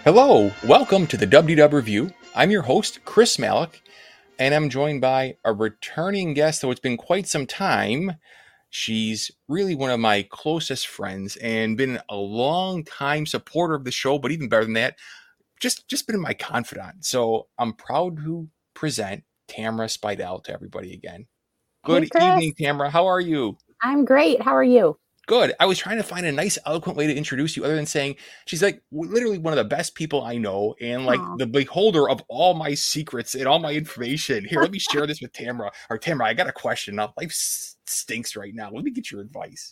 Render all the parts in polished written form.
Hello, welcome to the WDW Review. I'm your host, Chris Malik, and I'm joined by a returning guest, though it's been quite some time. She's really one of my closest friends and been a long time supporter of the show, but even better than that, just been my confidant. So I'm proud to present Tamara Spidell to everybody again. Hey, Good Chris. evening, Tamara. How are you? I'm great. How are you? Good. I was trying to find a nice, eloquent way to introduce you other than saying she's like literally one of the best people I know and like Oh, the beholder of all my secrets and all my information. Here, let me share this with Tamara. Or Tamara, I got a question. Now, life stinks right now. Let me get your advice.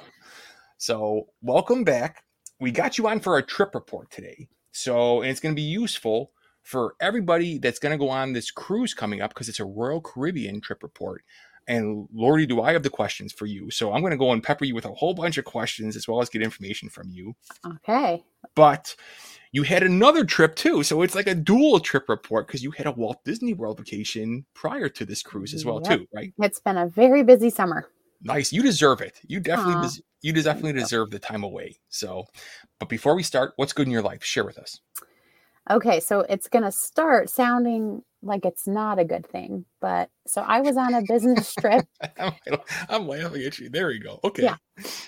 So welcome back. We got you on for a trip report today. And it's going to be useful for everybody that's going to go on this cruise coming up because it's a Royal Caribbean trip report. And Lordy, do I have the questions for you. So I'm going to go and pepper you with a whole bunch of questions as well as get information from you. okay. But you had another trip too. So it's like a dual trip report because you had a Walt Disney World vacation prior to this cruise as well Yep. too, right? It's been a very busy summer. Nice. You deserve it. Aw, You thank definitely you. deserve the time away. But before we start, what's good in your life? Share with us. Okay, so it's going to start sounding like it's not a good thing. But so I was on a business trip. I'm laughing at you. There we go. Okay. Yeah.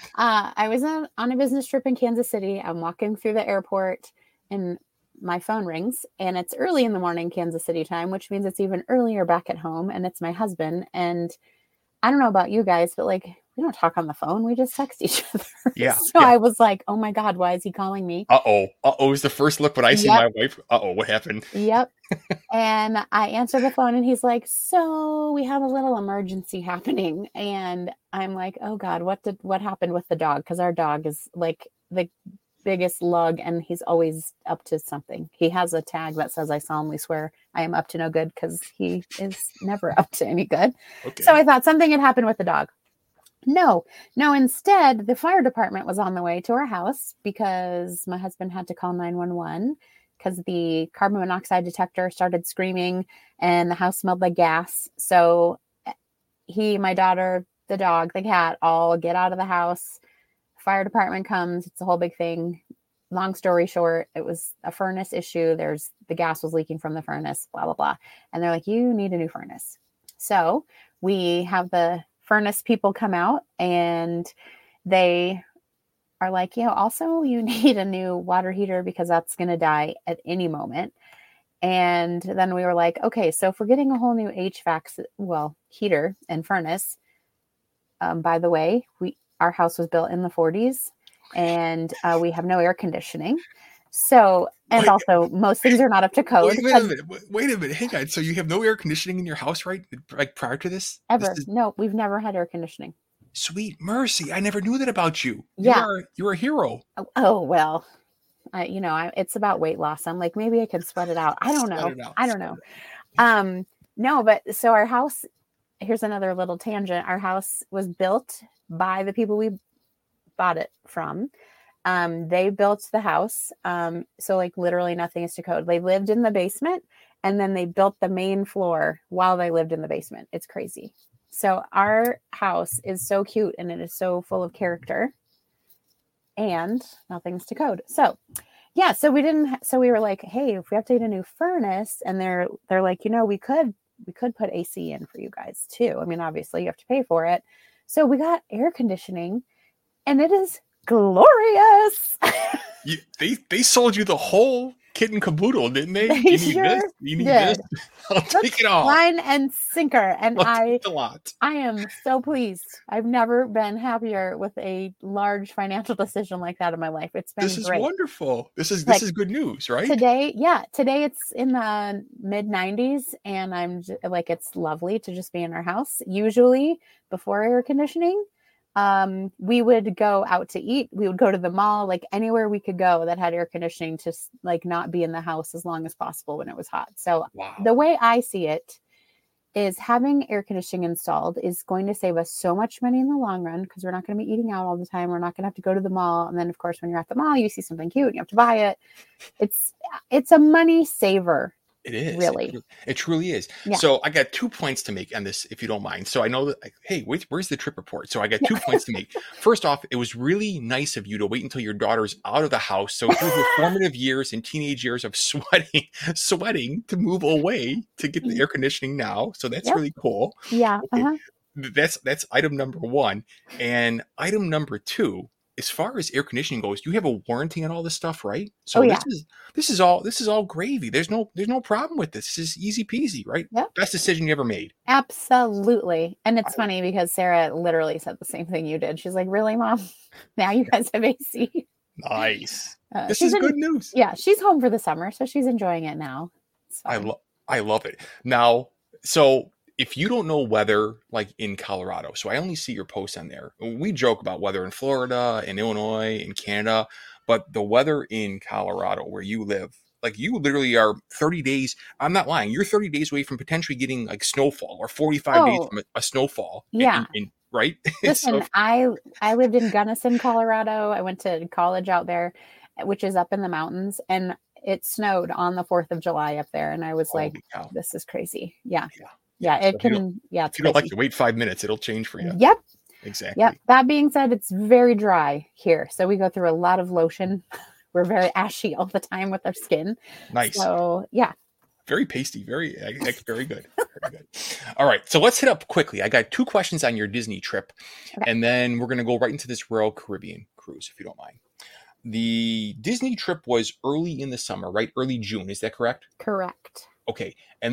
I was on a business trip in Kansas City. I'm walking through the airport and my phone rings and it's early in the morning, Kansas City time, which means it's even earlier back at home. And it's my husband. And I don't know about you guys, but like we don't talk on the phone. We just text each other. Yeah. So I was like, oh my God, why is he calling me? Uh-oh is the first look when I see Yep. my wife. Uh-oh, what happened? Yep. And I answer the phone and he's like, so we have a little emergency happening. And I'm like, oh God, what happened with the dog? Because our dog is like the biggest lug and he's always up to something. He has a tag that says, I solemnly swear I am up to no good because he is never up to any good. Okay. So I thought something had happened with the dog. No, instead, the fire department was on the way to our house because my husband had to call 911 because the carbon monoxide detector started screaming and the house smelled like gas. So he, my daughter, the dog, the cat all get out of the house. Fire department comes. It's a whole big thing. Long story short, it was a furnace issue. The gas was leaking from the furnace, blah, blah, blah. And they're like, you need a new furnace. So we have the furnace people come out and they are like, also you need a new water heater because that's going to die at any moment. And then we were like, okay, so if we're getting a whole new heater and furnace, by the way, our house was built in the 40s and we have no air conditioning. So, and also most things are not up to code. Wait a minute. Hang on. So you have no air conditioning in your house, right? Like prior to this? Ever. No, we've never had air conditioning. Sweet mercy. I never knew that about you. Yeah. You're a hero. Oh well. It's about weight loss. I'm like, maybe I can sweat it out. I don't know. No, but so our house, here's another little tangent. Our house was built by the people we bought it from. They built the house. So like literally nothing is to code. They lived in the basement and then they built the main floor while they lived in the basement. It's crazy. So our house is so cute and it is so full of character and nothing's to code. So yeah, so we were like, hey, if we have to get a new furnace, and they're like, we could put AC in for you guys too. I mean, obviously you have to pay for it. So we got air conditioning and it is glorious. They sold you the whole kit and caboodle, didn't they? They sure You need did. this. I'll take it all. Line and sinker. And a lot. I am so pleased. I've never been happier with a large financial decision like that in my life. It's been This is great. wonderful. This is good news, right? Today it's in the mid 90s and I'm like, it's lovely to just be in our house. Usually before air conditioning, we would go out to eat. We would go to the mall, like anywhere we could go that had air conditioning to like not be in the house as long as possible when it was hot. So The way I see it is having air conditioning installed is going to save us so much money in the long run because we're not going to be eating out all the time. We're not going to have to go to the mall. And then of course, when you're at the mall, you see something cute and you have to buy it. It's a money saver. It is. Really. It truly is. Yeah. So I got 2 points to make on this, if you don't mind. So I know that, like, hey, wait, where's the trip report? So I got 2 points to make. First off, it was really nice of you to wait until your daughter's out of the house. So through her formative years and teenage years of sweating to move away to get the air conditioning now. So that's really cool. Yeah. Okay. That's item number 1. And item number 2, as far as air conditioning goes, you have a warranty on all this stuff, right? So this is all gravy. There's no problem with this. This is easy peasy, right? Yep. Best decision you ever made. Absolutely. And it's funny because Sarah literally said the same thing you did. She's like, really, Mom? Now you guys have AC. Nice. This is good news. Yeah, she's home for the summer, so she's enjoying it now. I love it. Now, so if you don't know weather like in Colorado, so I only see your posts on there. We joke about weather in Florida, in Illinois, in Canada, but the weather in Colorado where you live, like you literally are 30 days. I'm not lying. You're 30 days away from potentially getting like snowfall or 45 days from a snowfall. Yeah. Right. Listen, I lived in Gunnison, Colorado. I went to college out there, which is up in the mountains, and it snowed on the 4th of July up there. And I was like, this is crazy. Yeah. Yeah, it can. If you don't like to wait 5 minutes, it'll change for you. Yep. Exactly. Yep. That being said, it's very dry here. So we go through a lot of lotion. We're very ashy all the time with our skin. Nice. So, yeah. Very pasty. Very good. Very good. All right. So let's hit up quickly. I got 2 questions on your Disney trip. Okay. And then we're going to go right into this Royal Caribbean cruise, if you don't mind. The Disney trip was early in the summer, right? Early June. Is that correct? Correct. Okay. And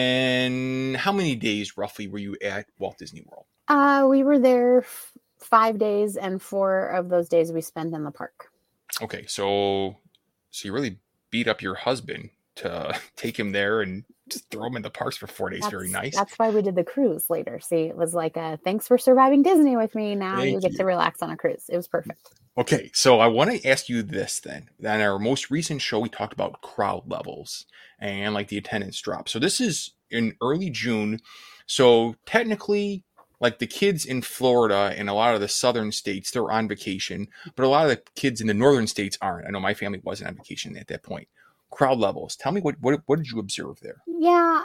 then how many days roughly were you at Walt Disney World? We were there 5 days, and 4 of those days we spent in the park. Okay. So you really beat up your husband to take him there and just throw him in the parks for 4 days. Very nice. That's why we did the cruise later. See, it was like thanks for surviving Disney with me. Now you get to relax on a cruise. It was perfect. Okay, so I want to ask you this then. On our most recent show, we talked about crowd levels and like the attendance drop. So this is in early June. So technically, like the kids in Florida and a lot of the southern states, they're on vacation, but a lot of the kids in the northern states aren't. I know my family wasn't on vacation at that point. Crowd levels. Tell me what did you observe there? Yeah,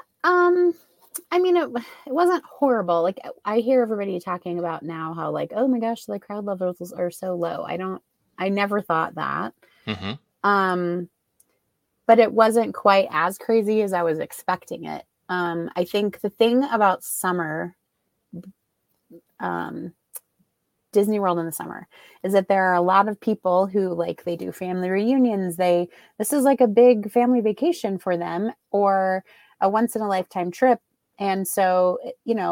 I mean, it wasn't horrible. Like I hear everybody talking about now how like, oh my gosh, the crowd levels are so low. I never thought that. Mm-hmm. But it wasn't quite as crazy as I was expecting it. I think the thing about summer, Disney World in the summer is that there are a lot of people who like, they do family reunions. This is like a big family vacation for them or a once in a lifetime trip. And so,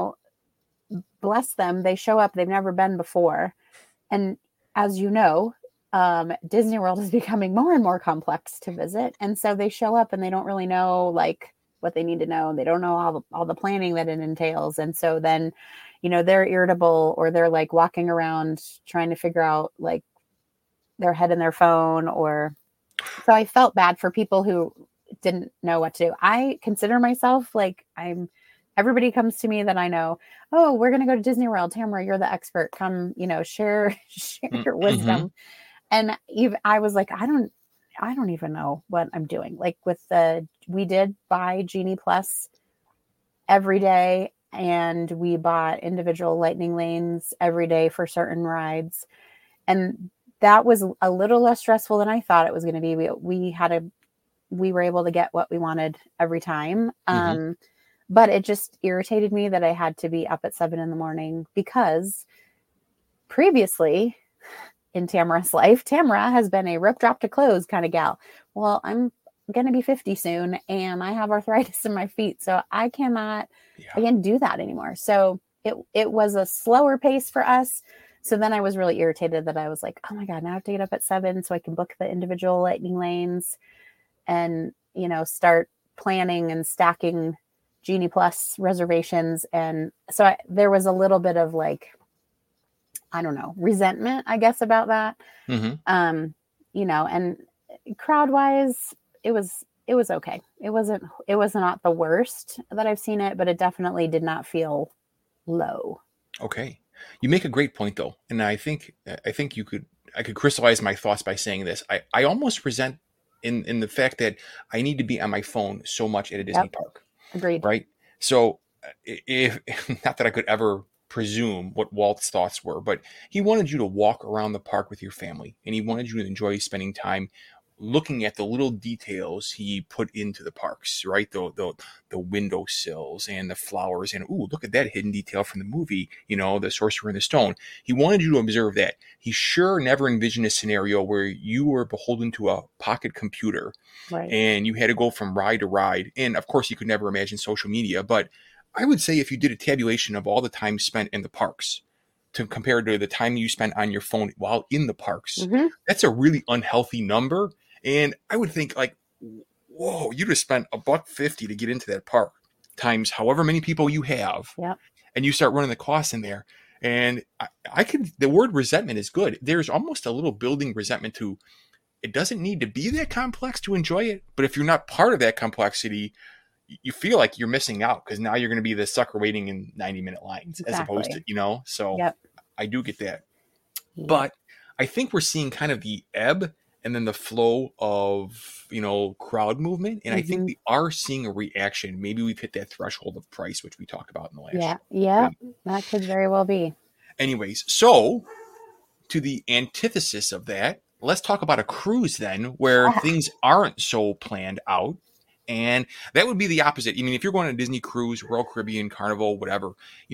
bless them, they show up, they've never been before. And as you know, Disney World is becoming more and more complex to visit. And so they show up and they don't really know like what they need to know. They don't know all the planning that it entails. And so then, they're irritable or they're like walking around trying to figure out like their head in their phone so I felt bad for people who didn't know what to do. I consider myself like everybody comes to me that I know, oh, we're going to go to Disney World. Tamara, you're the expert. Come, share your wisdom. And I was like, I don't even know what I'm doing. Like we did buy Genie Plus every day, and we bought individual lightning lanes every day for certain rides. And that was a little less stressful than I thought it was going to be. We were able to get what we wanted every time. Mm-hmm. But it just irritated me that I had to be up at 7 a.m. because previously in Tamara's life, Tamara has been a rip drop to close kind of gal. Well, I'm going to be 50 soon and I have arthritis in my feet. So I can't do that anymore. So it was a slower pace for us. So then I was really irritated that I was like, oh my God, now I have to get up at 7 so I can book the individual lightning lanes and, start planning and stacking Genie Plus reservations. And so there was a little bit of like, I don't know, resentment, I guess, about that. Mm-hmm. And crowd wise, it was okay. It was not the worst that I've seen it, but it definitely did not feel low. Okay. You make a great point though. And I think I could crystallize my thoughts by saying this. I almost resent in the fact that I need to be on my phone so much at a Disney park, Agreed. right? So if not that I could ever presume what Walt's thoughts were, but he wanted you to walk around the park with your family, and he wanted you to enjoy spending time looking at the little details he put into the parks, right? The window sills and the flowers, and ooh, look at that hidden detail from the movie, the Sorcerer and the Stone. He wanted you to observe that. He sure never envisioned a scenario where you were beholden to a pocket computer, Right. and you had to go from ride to ride. And of course, you could never imagine social media, but I would say if you did a tabulation of all the time spent in the parks to compare to the time you spent on your phone while in the parks, Mm-hmm. that's a really unhealthy number. And I would think like, whoa, you just spent $1.50 to get into that park times however many people you have. Yep. And you start running the costs in there. And the word resentment is good. There's almost a little building resentment to, it doesn't need to be that complex to enjoy it. But if you're not part of that complexity, you feel like you're missing out because now you're going to be the sucker waiting in 90-minute lines as opposed to, so Yep. I do get that. Yep. But I think we're seeing kind of the ebb and then the flow of, crowd movement. And I think we are seeing a reaction. Maybe we've hit that threshold of price, which we talked about in the last. Yeah. That could very well be. Anyways, so to the antithesis of that, let's talk about a cruise then where things aren't so planned out. And that would be the opposite. I mean, if you're going on a Disney cruise, Royal Caribbean, Carnival, whatever,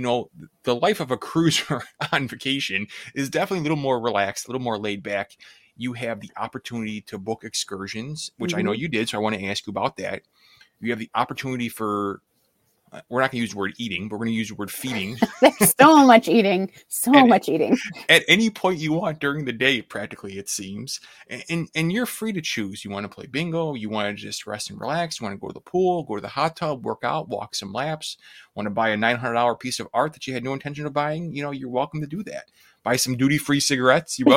the life of a cruiser on vacation is definitely a little more relaxed, a little more laid back. You have the opportunity to book excursions, which I know you did. So I want to ask you about that. You have the opportunity for, we're not going to use the word eating, but we're going to use the word feeding. There's so much eating, much eating. At any point you want during the day, practically, it seems. And you're free to choose. You want to play bingo. You want to just rest and relax. You want to go to the pool, go to the hot tub, work out, walk some laps. Want to buy a $900 piece of art that you had no intention of buying? You're welcome to do that. Buy some duty-free cigarettes. You're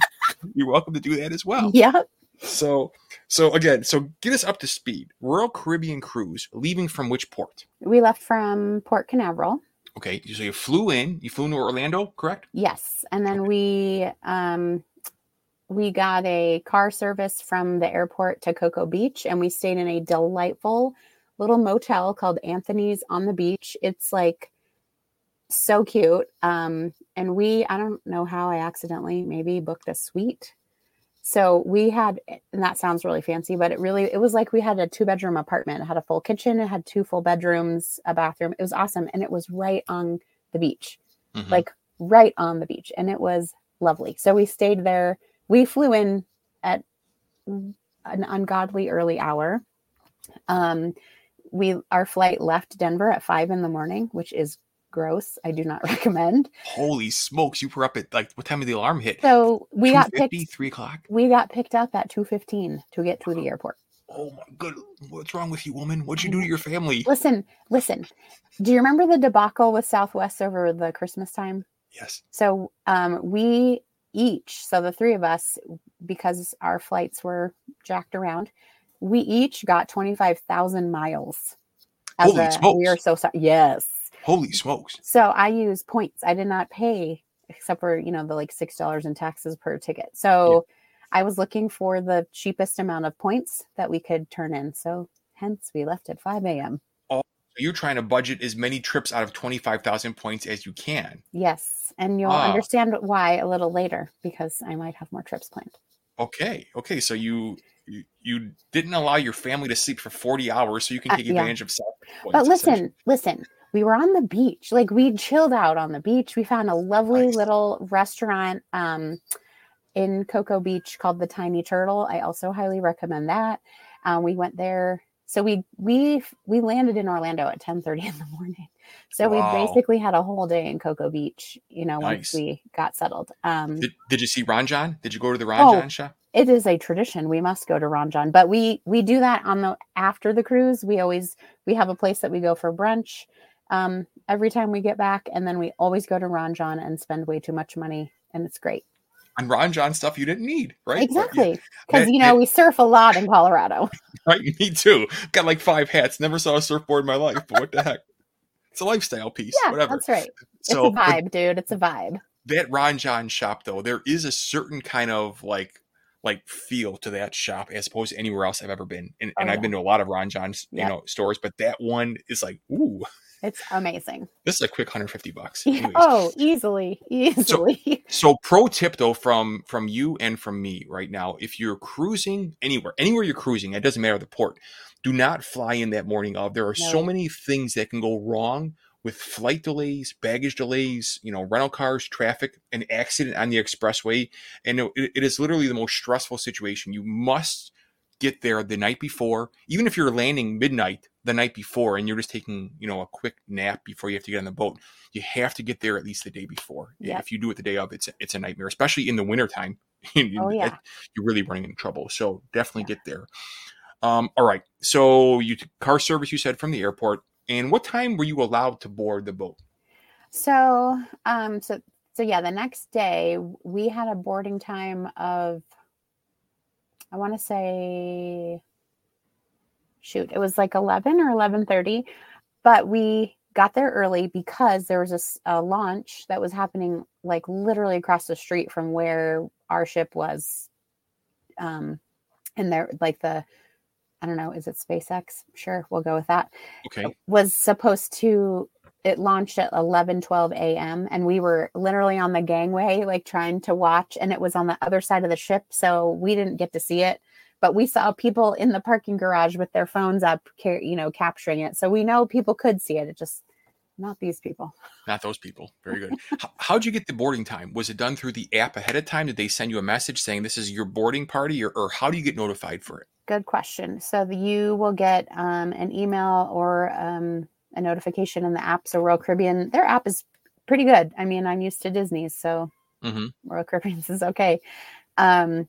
welcome to do that as well. Yeah. So again, get us up to speed. Royal Caribbean cruise, leaving from which port? We left from Port Canaveral. Okay, so you flew into Orlando, correct? Yes. And then we got a car service from the airport to Cocoa Beach, and we stayed in a delightful little motel called Anthony's on the beach. It's like so cute. And I don't know how I accidentally maybe booked a suite. So we had, and that sounds really fancy, but it was like we had a 2-bedroom apartment. It had a full kitchen. It had 2 full bedrooms, a bathroom. It was awesome. And it was right on the beach, like right on the beach. And it was lovely. So we stayed there. We flew in at an ungodly early hour. Our flight left Denver at 5 a.m, which is gross. I do not recommend. Holy smokes. You were up at what time did the alarm hit? So we got picked 3 o'clock. We got picked up at 2:15 to get to the airport. Oh my god. What's wrong with you, woman? What'd you do to your family? Listen. Do you remember the debacle with Southwest over the Christmas time? Yes. So we each, so the 3 of us, because our flights were jacked around, we each got 25,000 miles. Holy smokes. We are so sorry. Yes. Holy smokes. So I used points. I did not pay except for, the like $6 in taxes per ticket. So I was looking for the cheapest amount of points that we could turn in. So hence we left at 5 a.m. Oh, so you're trying to budget as many trips out of 25,000 points as you can. Yes. And you'll understand why a little later, because I might have more trips planned. Okay. So you didn't allow your family to sleep for 40 hours so you can take advantage of South points. But listen. We were on the beach. Like, we chilled out on the beach. We found a lovely little restaurant in Cocoa Beach called the Tiny Turtle. I also highly recommend that. We went there. So we landed in Orlando at 10:30 in the morning. So we basically had a whole day in Cocoa Beach, once we got settled. Did you see Ron Jon? Did you go to the Ron Jon shop? It is a tradition. We must go to Ron Jon, but we do that after the cruise. We have a place that we go for brunch every time we get back, and then we always go to Ron Jon and spend way too much money, and it's great. On Ron Jon stuff you didn't need, right? Exactly, because we surf a lot in Colorado. Right, me too. Got like 5 hats. Never saw a surfboard in my life, but what the heck? It's a lifestyle piece. Yeah, whatever. That's right. So, it's a vibe, dude. It's a vibe. That Ron Jon shop, though, there is a certain kind of like like feel to that shop as opposed to anywhere else I've ever been. And, Oh, and I've yeah. been to a lot of Ron John's, Yep. stores, but that one is like, ooh, It's amazing. this is a quick $150. Yeah. Anyways, Oh, easily. so pro tip though from you and from me right now, if you're cruising anywhere you're cruising, it doesn't matter the port, do not fly in that morning of. There are so No. many things that can go wrong with flight delays, baggage delays, rental cars, traffic, an accident on the expressway, and it is literally the most stressful situation. You must get there the night before, even if you're landing midnight the night before and you're just taking a quick nap before you have to get on the boat. You have to get there at least the day before. Yep. If you do it the day of, it's a nightmare, especially in the wintertime. Oh, yeah. You're really running into trouble. So definitely get there. All right. So car service, you said, from the airport. And what time were you allowed to board the boat? So yeah, the next day we had a boarding time of, I want to say, it was like 11 or 11:30, but we got there early because there was a launch that was happening like literally across the street from where our ship was. And there, like I don't know, is it SpaceX? Sure, we'll go with that. Okay. It launched at 11:12 a.m. and we were literally on the gangway, like trying to watch, and it was on the other side of the ship. So we didn't get to see it, but we saw people in the parking garage with their phones up, capturing it. So we know people could see it. It just, not these people. Not those people. Very good. How'd you get the boarding time? Was it done through the app ahead of time? Did they send you a message saying this is your boarding party, or how do you get notified for it? Good question. So you will get an email or a notification in the app. So Royal Caribbean, their app is pretty good. I mean, I'm used to Disney's, so Royal Caribbean's is okay. And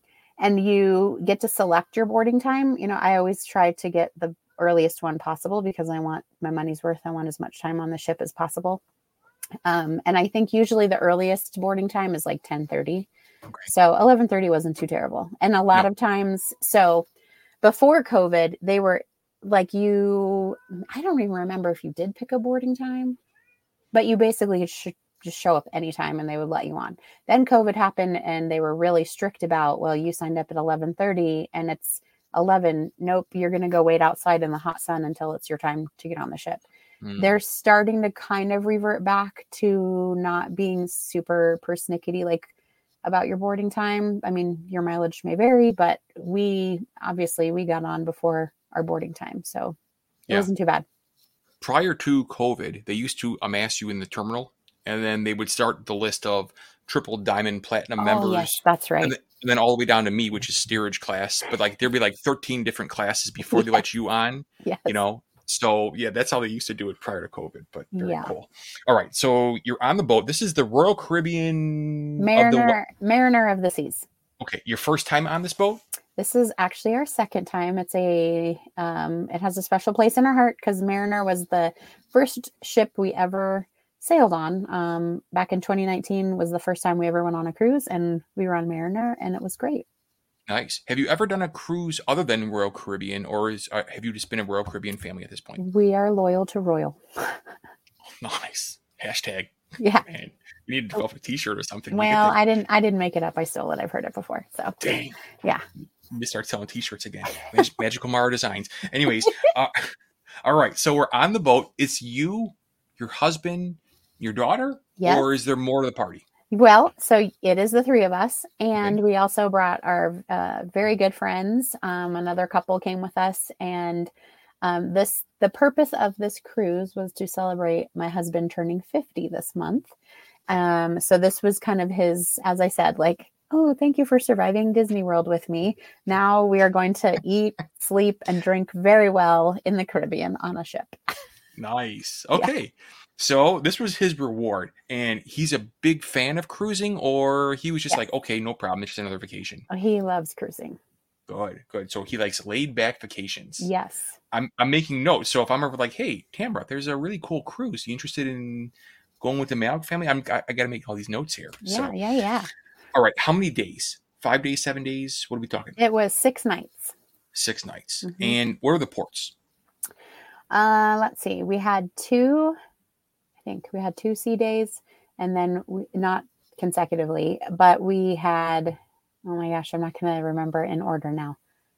you get to select your boarding time. I always try to get the earliest one possible because I want my money's worth. I want as much time on the ship as possible. And I think usually the earliest boarding time is like 10:30. Okay. So 11:30 wasn't too terrible. And a lot of times, so before COVID, they were like I don't even remember if you did pick a boarding time, but you basically should just show up anytime and they would let you on. Then COVID happened and they were really strict about, well, you signed up at 11:30 and it's 11. Nope, you're going to go wait outside in the hot sun until it's your time to get on the ship. They're starting to kind of revert back to not being super persnickety, like about your boarding time. I mean, your mileage may vary, but we got on before our boarding time. So it wasn't too bad. Prior to COVID, they used to amass you in the terminal, and then they would start the list of triple diamond platinum members. Yes, that's right. And then all the way down to me, which is steerage class. But like there'd be like 13 different classes before they let you on. Yes. So yeah, that's how they used to do it prior to COVID, but very cool. All right. So you're on the boat. This is the Royal Caribbean Mariner of the Seas. Okay. Your first time on this boat? This is actually our second time. It's it has a special place in our heart because Mariner was the first ship we ever sailed on. Back in 2019 was the first time we ever went on a cruise, and we were on Mariner, and it was great. Nice. Have you ever done a cruise other than Royal Caribbean, or have you just been a Royal Caribbean family at this point? We are loyal to Royal. Nice. Hashtag. Yeah. Man, you need to develop a T-shirt or something. Well, I didn't make it up. I stole it. I've heard it before. So. Dang. Yeah. You start selling T-shirts again. Magical Mara Designs. Anyways, all right. So we're on the boat. It's you, your husband, your daughter, or is there more to the party? Well, so it is the three of us, and we also brought our very good friends. Another couple came with us, and the purpose of this cruise was to celebrate my husband turning 50 this month. So this was kind of his, as I said, like, oh, thank you for surviving Disney World with me. Now we are going to eat, sleep, and drink very well in the Caribbean on a ship. Nice. Okay. Yeah. So this was his reward, and he's a big fan of cruising, or he was just like, okay, no problem. It's just another vacation. Oh, he loves cruising. Good. So he likes laid back vacations. Yes. I'm making notes. So if I'm ever like, hey, Tamara, there's a really cool cruise. You interested in going with the Malik family? I got to make all these notes here. Yeah. All right. How many days? 5 days, 7 days? What are we talking? It was 6 nights. 6 nights. Mm-hmm. And where are the ports? Let's see. We had 2 sea days, and then not consecutively, but we had Oh my gosh, I'm not going to remember in order now.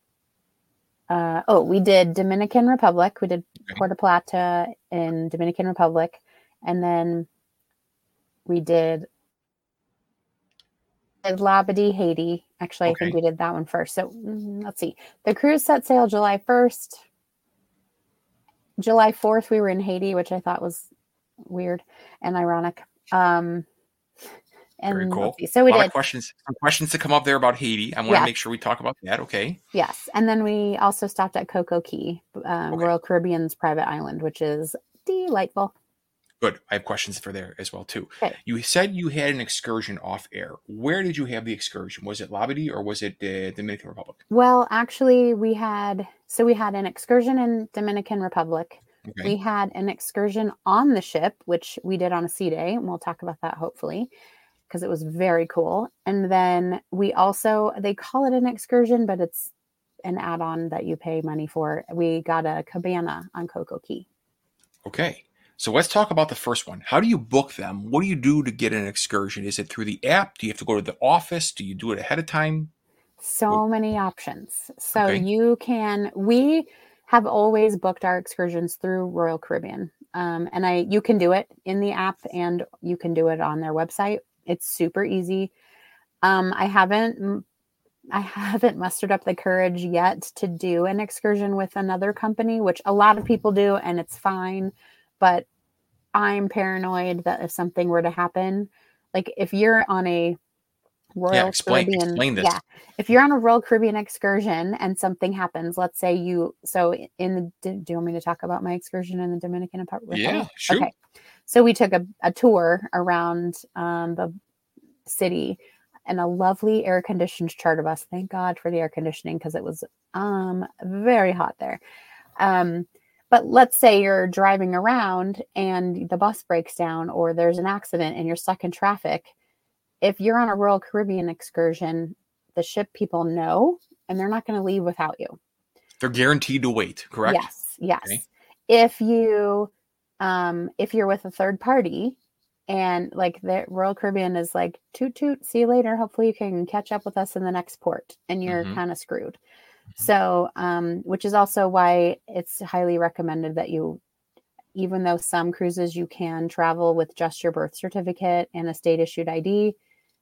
We did Dominican Republic. We did Puerto Plata in Dominican Republic. And then we did Labadee, Haiti. Actually, I think we did that one first. So let's see. The cruise set sail July 1st. July 4th, we were in Haiti, which I thought was weird and ironic. And very cool. So we did questions to come up there about Haiti. I want to make sure we talk about that. Okay. Yes. And then we also stopped at Coco Key, Royal Caribbean's private island, which is delightful. Good. I have questions for there as well, too. Okay. You said you had an excursion off air. Where did you have the excursion? Was it Labadee or was it the Dominican Republic? Well, actually, we had an excursion in Dominican Republic. Okay. We had an excursion on the ship, which we did on a sea day, and we'll talk about that hopefully, because it was very cool. And then we also, they call it an excursion, but it's an add-on that you pay money for. We got a cabana on Coco Key. Okay. So let's talk about the first one. How do you book them? What do you do to get an excursion? Is it through the app? Do you have to go to the office? Do you do it ahead of time? So many options. So we have always booked our excursions through Royal Caribbean. And you can do it in the app and you can do it on their website. It's super easy. I haven't mustered up the courage yet to do an excursion with another company, which a lot of people do, and it's fine. But I'm paranoid that if something were to happen, like if you're on a Royal Caribbean, if you're on a Royal Caribbean excursion and something happens, let's say do you want me to talk about my excursion in the Dominican Republic? Yeah, sure. Okay. So we took a tour around the city and a lovely air-conditioned charter bus. Thank God for the air conditioning, because it was very hot there. But let's say you're driving around and the bus breaks down or there's an accident and you're stuck in traffic. If you're on a Royal Caribbean excursion, the ship people know, and they're not going to leave without you. They're guaranteed to wait, correct? Yes. Okay. If you're with a third party and like the Royal Caribbean is like, toot toot, see you later. Hopefully you can catch up with us in the next port, and you're kind of screwed. So, which is also why it's highly recommended that even though some cruises you can travel with just your birth certificate and a state issued ID,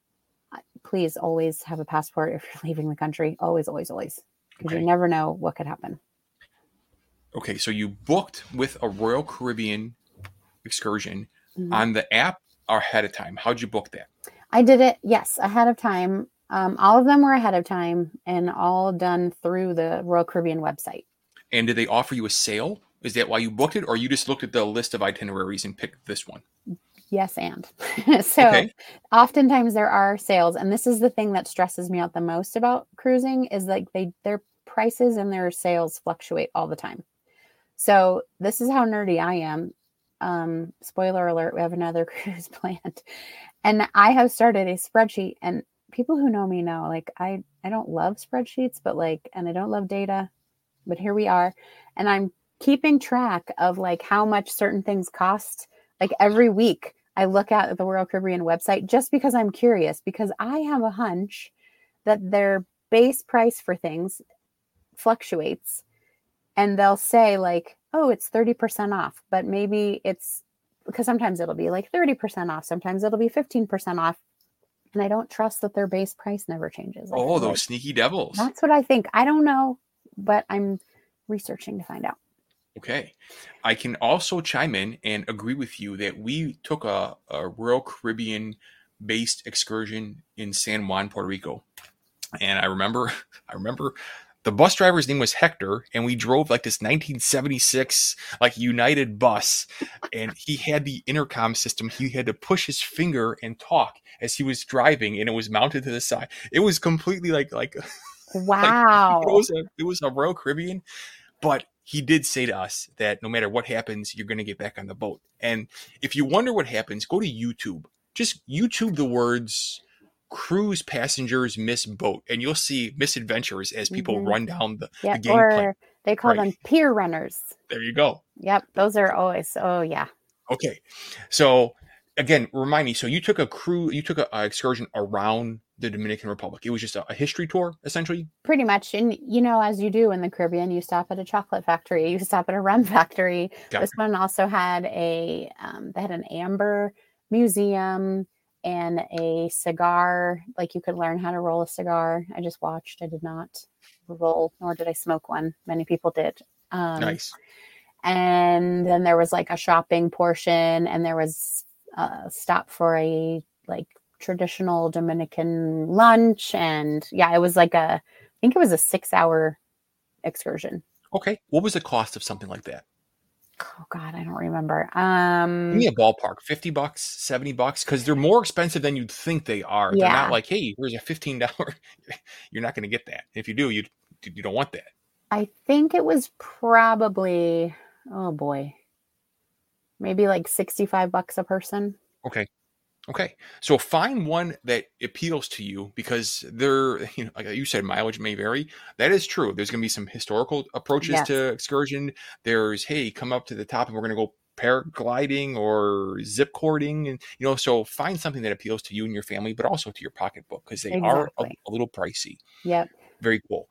please always have a passport if you're leaving the country. Always, always, always. Because you never know what could happen. Okay, so you booked with a Royal Caribbean excursion on the app or ahead of time. How'd you book that? I did it, yes, ahead of time. All of them were ahead of time and all done through the Royal Caribbean website. And did they offer you a sale? Is that why you booked it, or you just looked at the list of itineraries and picked this one? Yes, and. So oftentimes there are sales, and this is the thing that stresses me out the most about cruising is like their prices and their sales fluctuate all the time. So this is how nerdy I am. Spoiler alert, we have another cruise planned. And I have started a spreadsheet, and people who know me know, like, I don't love spreadsheets, but and I don't love data, but here we are. And I'm keeping track of like how much certain things cost. Like every week I look at the Royal Caribbean website just because I'm curious, because I have a hunch that their base price for things fluctuates, and they'll say like, oh, it's 30% off, but maybe it's because sometimes it'll be like 30% off. Sometimes it'll be 15% off. And I don't trust that their base price never changes. Those sneaky devils. That's what I think. I don't know, but I'm researching to find out. Okay. I can also chime in and agree with you that we took a Royal Caribbean based excursion in San Juan, Puerto Rico. And I remember the bus driver's name was Hector, and we drove like this 1976 like United bus, and he had the intercom system. He had to push his finger and talk as he was driving, and it was mounted to the side. It was completely like wow. It was a Royal Caribbean, but he did say to us that no matter what happens, you're going to get back on the boat. And if you wonder what happens, go to YouTube. Just YouTube the words cruise passengers miss boat, and you'll see misadventures as people run down the gangplank. Or they call them pier runners. There you go. Yep, those are always. Oh yeah. Okay, so again, remind me. So you took a excursion around the Dominican Republic. It was just a history tour, essentially. Pretty much. And, as you do in the Caribbean, you stop at a chocolate factory, you stop at a rum factory. Gotcha. This one also had they had an amber museum and a cigar, like you could learn how to roll a cigar. I just watched. I did not roll, nor did I smoke one. Many people did. Nice. And then there was like a shopping portion, and there was a stop for a like traditional Dominican lunch. And yeah, it was like I think it was a 6-hour excursion. Okay. What was the cost of something like that? Oh God, I don't remember. Give me a ballpark, $50, $70, because they're more expensive than you'd think they are. Yeah. They're not like, hey, here's a $15. You're not going to get that. If you do, you don't want that. I think it was probably, oh boy, maybe like $65 a person. Okay. So find one that appeals to you, because like you said, mileage may vary. That is true. There's going to be some historical approaches Yes. to excursion. There's, hey, come up to the top and we're going to go paragliding or zip cording. And, so find something that appeals to you and your family, but also to your pocketbook, because they are a little pricey. Yep. Very cool.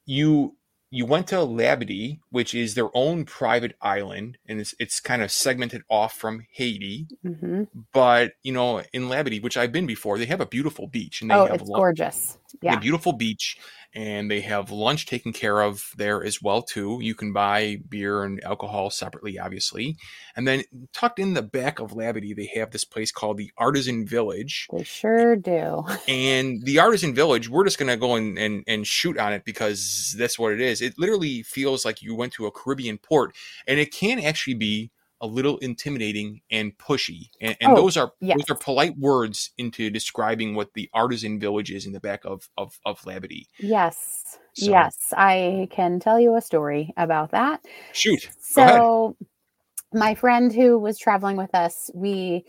You went to Labadee, which is their own private island, and it's kind of segmented off from Haiti. Mm-hmm. But in Labadee, which I've been before, they have a beautiful beach, and it's gorgeous. Yeah, a beautiful beach, and they have lunch taken care of there as well too. You can buy beer and alcohol separately, obviously. And then tucked in the back of Labadee, they have this place called the Artisan Village. They sure do. And the Artisan Village, we're just going to go and shoot on it because that's what it is. It literally feels like you went to a Caribbean port, and it can actually be a little intimidating and pushy. And those are polite words into describing what the Artisan Village is in the back of Labadee. Yes. So. Yes. I can tell you a story about that. Shoot. So my friend who was traveling with us, we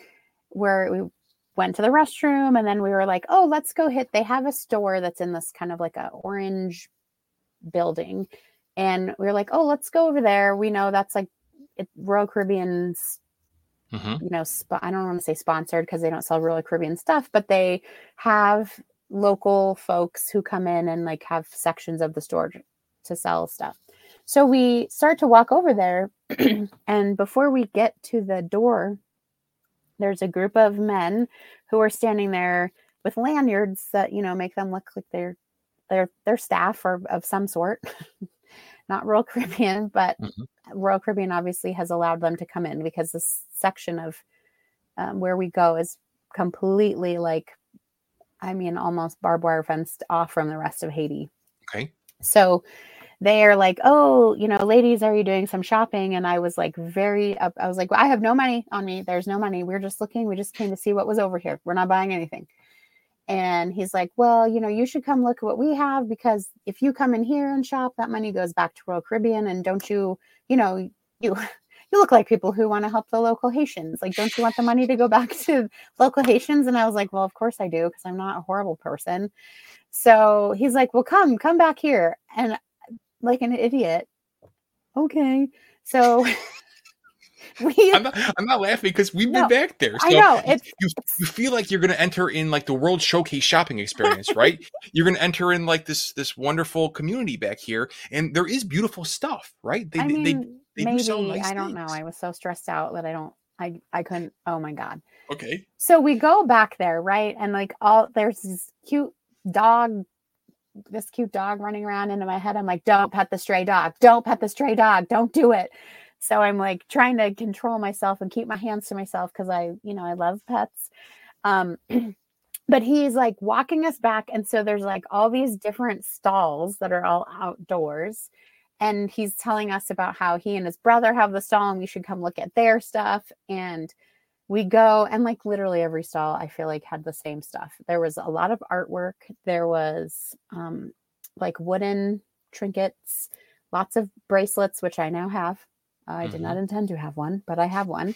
went to the restroom, and then we were like, oh, let's go they have a store that's in this kind of like a orange building. And we were like, oh, let's go over there. We know that's like Royal Caribbean's, mm-hmm. I don't want to say sponsored because they don't sell Royal Caribbean stuff, but they have local folks who come in and like have sections of the store to sell stuff. So we start to walk over there, and before we get to the door, there's a group of men who are standing there with lanyards that, make them look like they're staff or of some sort. Not Royal Caribbean, but mm-hmm. Royal Caribbean obviously has allowed them to come in, because this section of where we go is completely almost barbed wire fenced off from the rest of Haiti. Okay. So they are like, oh, ladies, are you doing some shopping? And I was like, I was like, well, I have no money on me. There's no money. We're just looking. We just came to see what was over here. We're not buying anything. And he's like, well, you should come look at what we have, because if you come in here and shop, that money goes back to Royal Caribbean. And don't you look like people who want to help the local Haitians. Like, don't you want the money to go back to local Haitians? And I was like, well, of course I do, because I'm not a horrible person. So he's like, well, come back here. And like an idiot. Okay. So I'm not laughing because we've been back there. So I know. You feel like you're going to enter in like the World Showcase shopping experience, right? You're going to enter in like this wonderful community back here, and there is beautiful stuff, right? They maybe, do sell nice I don't things. know. I was so stressed out that I couldn't. Oh my God. Okay. So we go back there, right? And like there's this cute dog running around into my head. I'm like, don't pet the stray dog. Don't pet the stray dog. Don't do it. So I'm like trying to control myself and keep my hands to myself, because I love pets. But he's like walking us back. And so there's like all these different stalls that are all outdoors. And he's telling us about how he and his brother have the stall and we should come look at their stuff. And we go, and like literally every stall I feel like had the same stuff. There was a lot of artwork. There was like wooden trinkets, lots of bracelets, which I now have. I did not intend to have one, but I have one.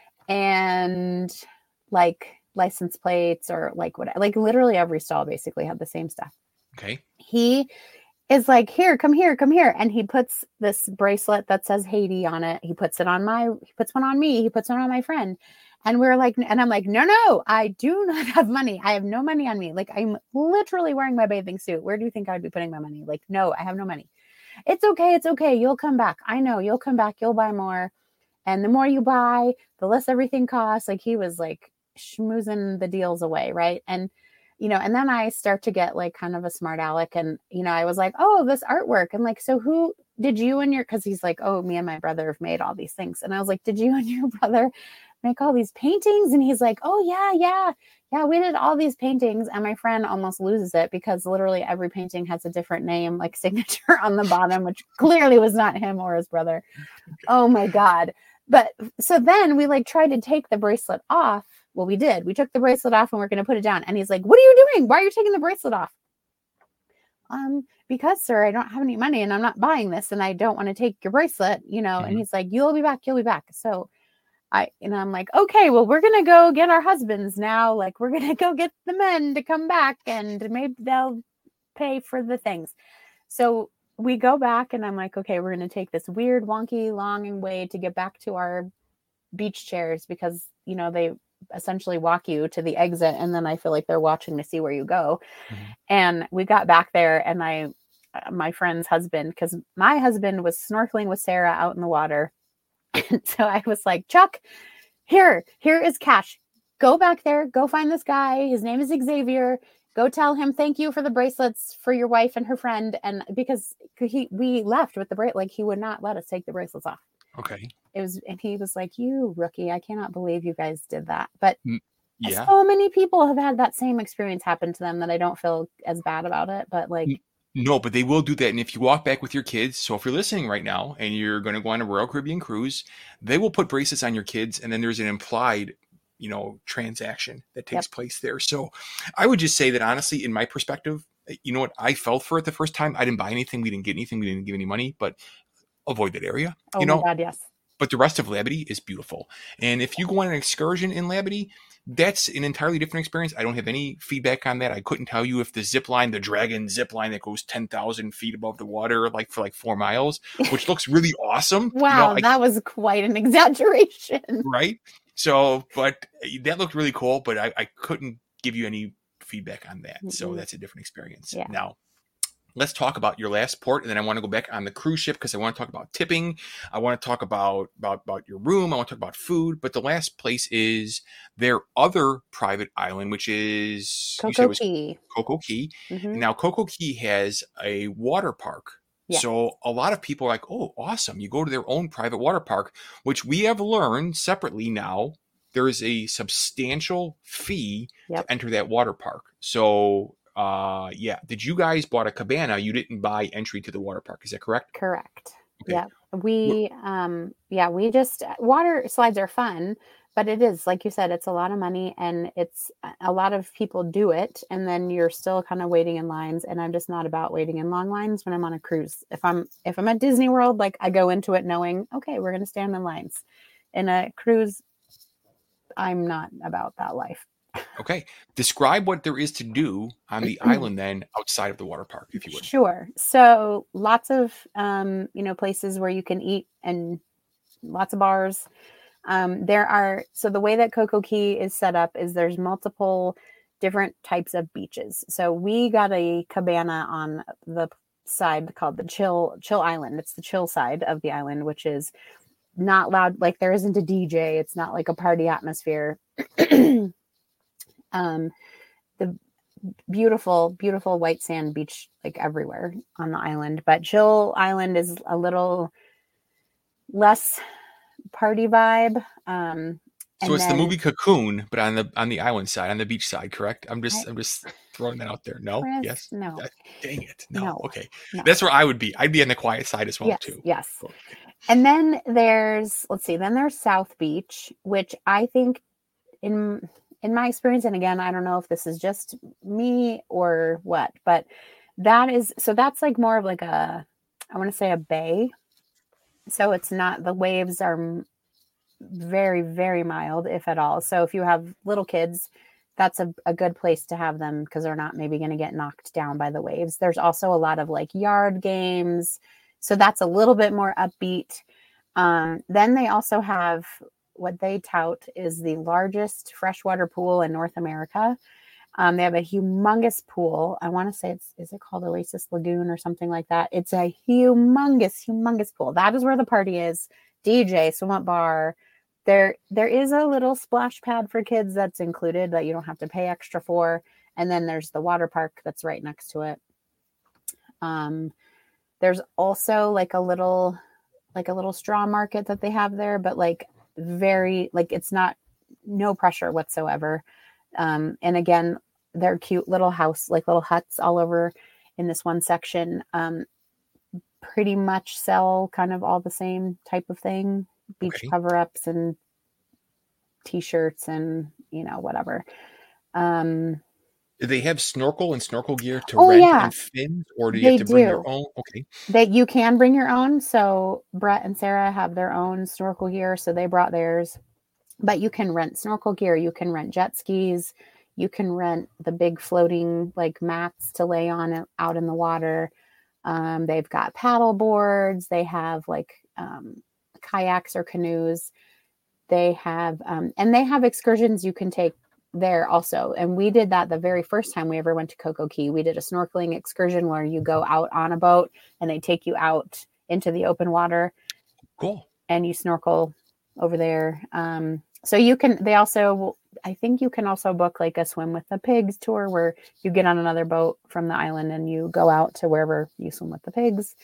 And like license plates, or like literally every stall basically had the same stuff. Okay. He is like, here, come here. And he puts this bracelet that says Haiti on it. He puts one on me. He puts one on my friend. And we're like, and I'm like, no, I do not have money. I have no money on me. Like, I'm literally wearing my bathing suit. Where do you think I would be putting my money? Like, no, I have no money. It's okay. It's okay. You'll come back. I know you'll come back. You'll buy more. And the more you buy, the less everything costs. Like, he was like schmoozing the deals away. Right. And, and then I start to get like kind of a smart aleck. And, I was like, oh, this artwork. And like, so who did you and because he's like, oh, me and my brother have made all these things. And I was like, did you and your brother make all these paintings? And he's like, oh yeah, we did all these paintings. And my friend almost loses it because literally every painting has a different name, like signature on the bottom, which clearly was not him or his brother. Oh my God. But so then we like tried to take the bracelet off. Well, we did. We took the bracelet off and we're going to put it down. And he's like, what are you doing? Why are you taking the bracelet off? Because sir, I don't have any money and I'm not buying this and I don't want to take your bracelet, and he's like, you'll be back. So I'm like, okay, well, we're going to go get our husbands now. Like, we're going to go get the men to come back and maybe they'll pay for the things. So we go back and I'm like, okay, we're going to take this weird, wonky, long way to get back to our beach chairs because, they essentially walk you to the exit. And then I feel like they're watching to see where you go. Mm-hmm. And we got back there and my friend's husband, because my husband was snorkeling with Sarah out in the water. So I was like, Chuck, here is cash. Go back there. Go find this guy. His name is Xavier. Go tell him thank you for the bracelets for your wife and her friend. And because we left with the bracelet, like he would not let us take the bracelets off. Okay. And he was like, you rookie, I cannot believe you guys did that. But yeah, so many people have had that same experience happen to them that I don't feel as bad about it. But like, no, but they will do that. And if you walk back with your kids, so if you're listening right now and you're going to go on a Royal Caribbean cruise, they will put bracelets on your kids. And then there's an implied, transaction that takes place there. So I would just say that honestly, in my perspective, what I felt for it the first time, I didn't buy anything. We didn't get anything. We didn't give any money, but avoid that area. Oh my God, yes. But the rest of Labadee is beautiful. And if you go on an excursion in Labadee, that's an entirely different experience. I don't have any feedback on that. I couldn't tell you if the dragon zip line that goes 10,000 feet above the water, like for 4 miles, which looks really awesome. Wow, that was quite an exaggeration. Right? So, but that looked really cool, but I couldn't give you any feedback on that. Mm-hmm. So that's a different experience. Yeah. Now, let's talk about your last port, and then I want to go back on the cruise ship because I want to talk about tipping. I want to talk about your room. I want to talk about food. But the last place is their other private island, which is Coco Key. Coco Key. Mm-hmm. Now, Coco Key has a water park. Yeah. So a lot of people are like, oh, awesome. You go to their own private water park, which we have learned separately now. There is a substantial fee to enter that water park. So did you guys bought a cabana? You didn't buy entry to the water park. Is that correct? Correct. Okay. Yeah. We just, water slides are fun, but it is, like you said, it's a lot of money and it's a lot of people do it. And then you're still kind of waiting in lines. And I'm just not about waiting in long lines when I'm on a cruise. If I'm at Disney World, like I go into it knowing, okay, we're going to stand in lines. In a cruise, I'm not about that life. Okay. Describe what there is to do on the island then outside of the water park, if you would. Sure. So lots of, places where you can eat and lots of bars. So the way that Coco Key is set up is there's multiple different types of beaches. So we got a cabana on the side called the Chill Island. It's the chill side of the island, which is not loud. Like there isn't a DJ. It's not like a party atmosphere. The beautiful, beautiful white sand beach, like everywhere on the island, but Chill Island is a little less party vibe. So it's the movie Cocoon, but on the island side, on the beach side, correct? I'm just throwing that out there. No, Chris, yes, no. Dang it, no. Okay, no. That's where I would be. I'd be on the quiet side as well too. Yes. Cool. And then there's South Beach, which I think in my experience, and again, I don't know if this is just me or what, but that's like more of like I want to say a bay. So it's not, the waves are very, very mild, if at all. So if you have little kids, that's a good place to have them because they're not maybe going to get knocked down by the waves. There's also a lot of like yard games. So that's a little bit more upbeat. Then they also have what they tout is the largest freshwater pool in North America. They have a humongous pool. I want to say is it called Oasis Lagoon or something like that? It's a humongous pool. That is where the party is. DJ, swim up bar. There is a little splash pad for kids that's included that you don't have to pay extra for. And then there's the water park that's right next to it. There's also like a little straw market that they have there, but like very, like it's not, no pressure whatsoever. And again, they're cute little little huts all over in this one section. Pretty much sell kind of all the same type of thing, beach cover-ups and t-shirts and, whatever. Do they have snorkel and snorkel gear to rent and fins, or do you have to bring your own? Okay. You can bring your own. So Brett and Sarah have their own snorkel gear, so they brought theirs. But you can rent snorkel gear. You can rent jet skis. You can rent the big floating like mats to lay on out in the water. They've got paddle boards. They have like kayaks or canoes. They have and they have excursions you can take there also. And we did that the very first time we ever went to Coco Cay. We did a snorkeling excursion where you go out on a boat and they take you out into the open water. Cool. And you snorkel over there. So you can, I think you can also book like a swim with the pigs tour where you get on another boat from the island and you go out to wherever you swim with the pigs.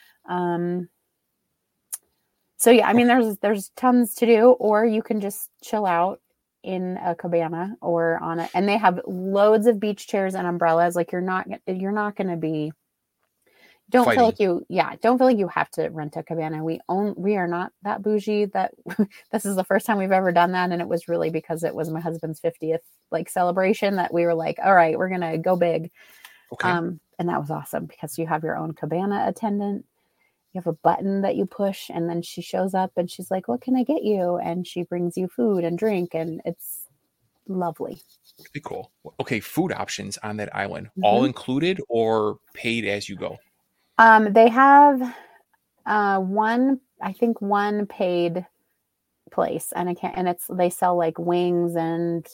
So yeah, I mean, there's tons to do, or you can just chill out in a cabana or on it. And they have loads of beach chairs and umbrellas. Like you're not going to be, don't feel like you have to rent a cabana. We are not that bougie that this is the first time we've ever done that. And it was really because it was my husband's 50th like celebration that we were like, all right, we're going to go big. Okay. And that was awesome because you have your own cabana attendant. You have a button that you push and then she shows up and she's like, what can I get you? And she brings you food and drink and it's lovely. Pretty cool. Okay. Food options on that island, all included or paid as you go? They have one paid place and they sell like wings and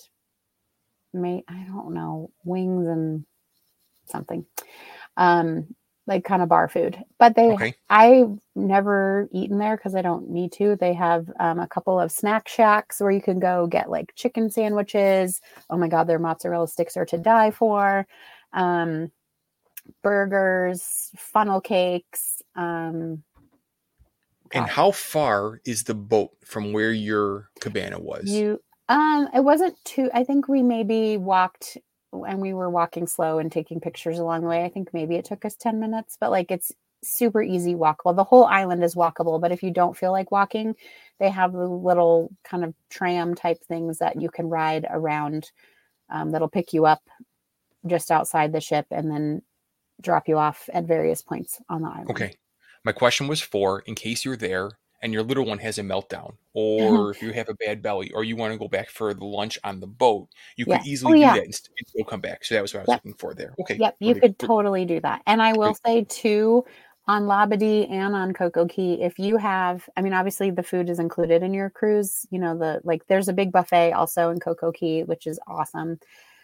wings and something. Like kind of bar food, but I've never eaten there because I don't need to. They have a couple of snack shacks where you can go get like chicken sandwiches. Oh my God, their mozzarella sticks are to die for. Burgers, funnel cakes. And how far is the boat from where your cabana was? It wasn't too, I think we maybe walked and we were walking slow and taking pictures along the way. I think maybe it took us 10 minutes, but like it's super easy walkable. The whole island is walkable, but if you don't feel like walking, they have the little kind of tram type things that you can ride around that'll pick you up just outside the ship and then drop you off at various points on the island. Okay. My question was in case you're there and your little one has a meltdown, or if you have a bad belly, or you want to go back for the lunch on the boat, you could easily do that and still come back. So that was what I was looking for there. Okay. Yep. You could totally do that. And I will say too, on Labadee and on Coco Cay, if you have, I mean, obviously the food is included in your cruise, there's a big buffet also in Coco Cay, which is awesome.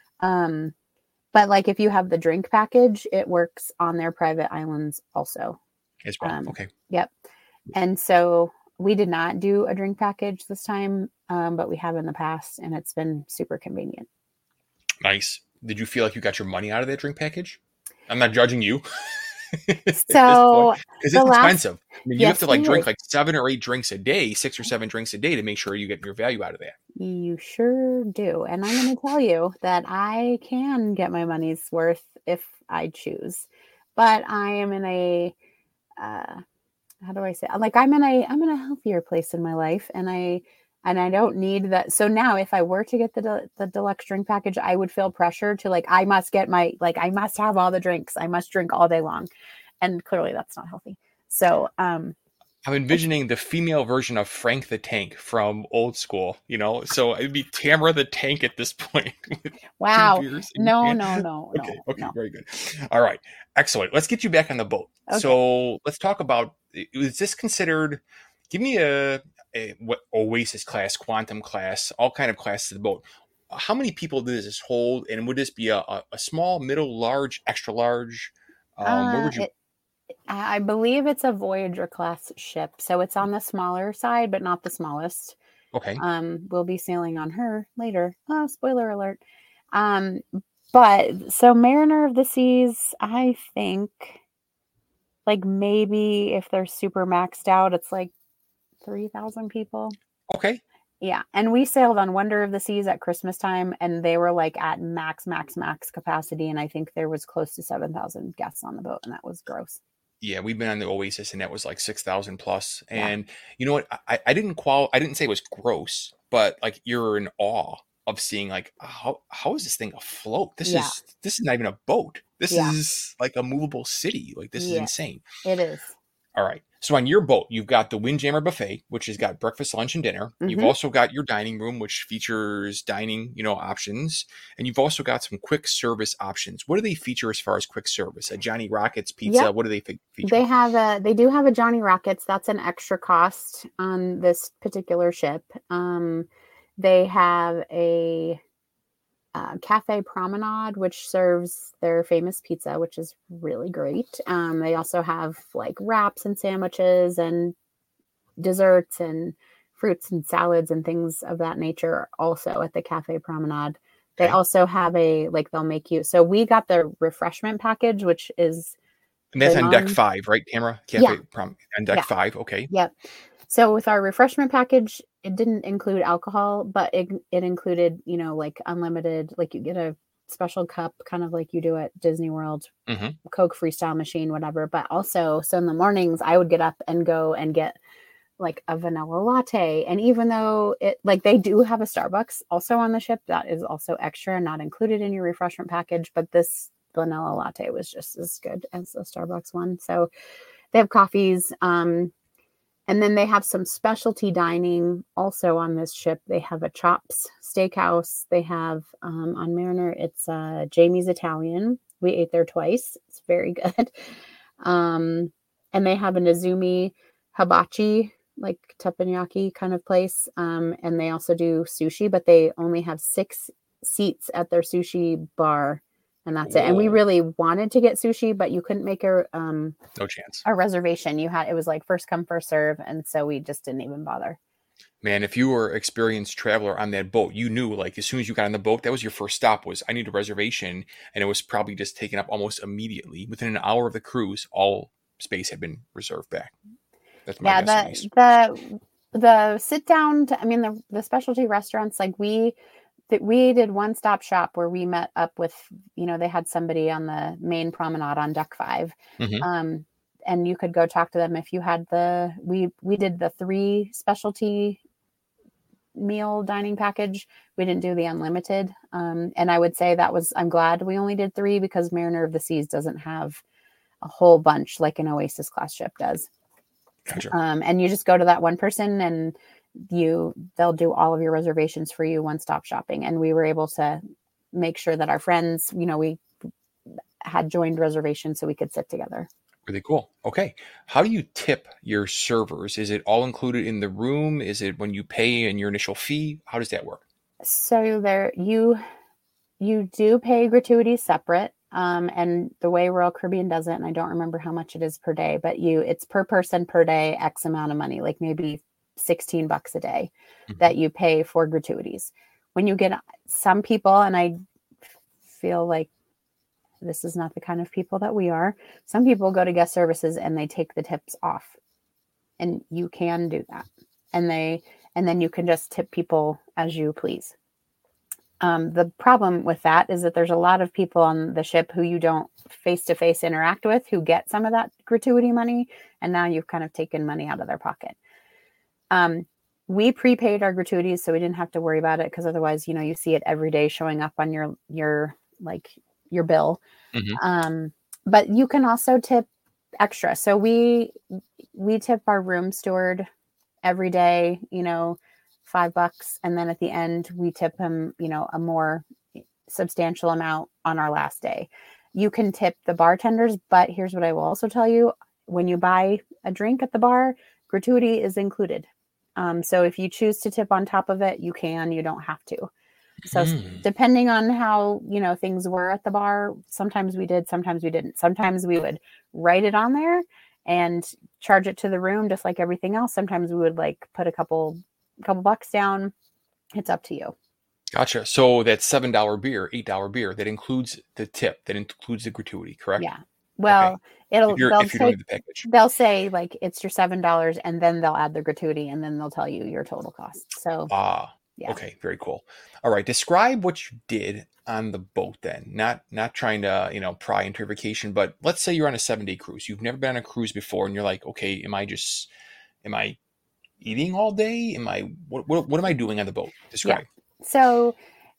But like if you have the drink package, it works on their private islands also. As well. Okay. Yep. And so we did not do a drink package this time, but we have in the past, and it's been super convenient. Nice. Did you feel like you got your money out of that drink package? I'm not judging you. So because it's expensive. I mean, you have to drink like 7 or 8 drinks a day, 6 or 7 drinks a day to make sure you get your value out of that. You sure do. And I'm going to tell you that I can get my money's worth if I choose. But I am in a how do I say? Like I'm in a healthier place in my life, and I don't need that. So now, if I were to get the deluxe drink package, I would feel pressure to I must get I must have all the drinks. I must drink all day long, and clearly that's not healthy. So I'm envisioning the female version of Frank the Tank from Old School. So it'd be Tamara the Tank at this point. Wow! No. Okay, no. Very good. All right, excellent. Let's get you back on the boat. Okay. So let's talk about, is this considered, give me a what Oasis class, Quantum class, all kind of classes of the boat. How many people does this hold? And would this be a small, middle, large, extra large? Where would you? I believe it's a Voyager class ship, so it's on the smaller side, but not the smallest. Okay. We'll be sailing on her later. Oh, spoiler alert. But so Mariner of the Seas, I think, like maybe if they're super maxed out, it's like 3,000 people. Okay. Yeah. And we sailed on Wonder of the Seas at Christmas time, and they were like at max capacity. And I think there was close to 7,000 guests on the boat, and that was gross. Yeah, we've been on the Oasis, and that was like 6,000 plus. And you know what? I didn't say it was gross, but like you're in awe of seeing like how is this thing afloat? This is not even a boat. This is like a movable city. Like this is insane. It is. All right. So on your boat, you've got the Windjammer buffet, which has got breakfast, lunch, and dinner. Mm-hmm. You've also got your dining room, which features dining, options. And you've also got some quick service options. What do they feature as far as quick service? A Johnny Rockets pizza? Yep. What do they feature? They do have a Johnny Rockets. That's an extra cost on this particular ship. They have a Cafe Promenade, which serves their famous pizza, which is really great. They also have like wraps and sandwiches and desserts and fruits and salads and things of that nature also at the Cafe Promenade. They also have they'll make you. So we got the refreshment package, which is. And that's on deck 5, right, Tamara? Cafe on deck 5. Okay. Yep. So with our refreshment package, it didn't include alcohol, but it included, like unlimited, like you get a special cup, kind of like you do at Disney World, Coke Freestyle machine, whatever. But also, so in the mornings, I would get up and go and get like a vanilla latte. And even though they do have a Starbucks also on the ship, that is also extra, not included in your refreshment package. But this vanilla latte was just as good as the Starbucks one. So they have coffees. And then they have some specialty dining also on this ship. They have a Chops Steakhouse. They have on Mariner, it's Jamie's Italian. We ate there twice. It's very good. And they have a Nizumi Hibachi, like teppanyaki kind of place. And they also do sushi, but they only have 6 seats at their sushi bar. And that's it. And we really wanted to get sushi, but you couldn't make no chance. A reservation. It was like first come, first serve. And so we just didn't even bother. Man, if you were an experienced traveler on that boat, you knew like as soon as you got on the boat, that was your first stop was I need a reservation. And it was probably just taken up almost immediately. Within an hour of the cruise, all space had been reserved back. That's my guess. The sit down, the specialty restaurants, like we did one-stop shop where we met up with, they had somebody on the main promenade on deck 5. Mm-hmm. And you could go talk to them if you had we did the 3 specialty meal dining package. We didn't do the unlimited. And I would say I'm glad we only did 3 because Mariner of the Seas doesn't have a whole bunch like an Oasis class ship does. Gotcha. And you just go to that one person and they'll do all of your reservations for you, one-stop shopping. And we were able to make sure that our friends, we had joined reservations so we could sit together. Really cool. Okay. How do you tip your servers? Is it all included in the room? Is it when you pay in your initial fee? How does that work? So you do pay gratuities separate. And the way Royal Caribbean does it, and I don't remember how much it is per day, but it's per person per day, X amount of money, like maybe $16 a day that you pay for gratuities. When you get some people, and I feel like this is not the kind of people that we are, some people go to guest services and they take the tips off, and you can do that. And then you can just tip people as you please. The problem with that is that there's a lot of people on the ship who you don't face-to-face interact with who get some of that gratuity money. And now you've kind of taken money out of their pocket. We prepaid our gratuities, so we didn't have to worry about it because otherwise, you see it every day showing up on your bill. Mm-hmm. But you can also tip extra. So we tip our room steward every day, $5. And then at the end, we tip him, a more substantial amount on our last day. You can tip the bartenders, but here's what I will also tell you. When you buy a drink at the bar, gratuity is included. So if you choose to tip on top of it, you can, you don't have to. So Hmm. depending on how, things were at the bar, sometimes we did, sometimes we didn't. Sometimes we would write it on there and charge it to the room just like everything else. Sometimes we would like put a couple bucks down. It's up to you. Gotcha. So that $7 beer, $8 beer, that includes the tip, that includes the gratuity, correct? Yeah. Okay. Well, If you're doing the package. they'll say like it's your $7 and then they'll add the gratuity and then they'll tell you your total cost. So Ah, yeah. okay, very cool. All right, describe what you did on the boat then. Not trying to, pry into your vacation, but let's say you're on a 7-day cruise. You've never been on a cruise before and you're like, okay, am I eating all day? What am I doing on the boat? Describe. So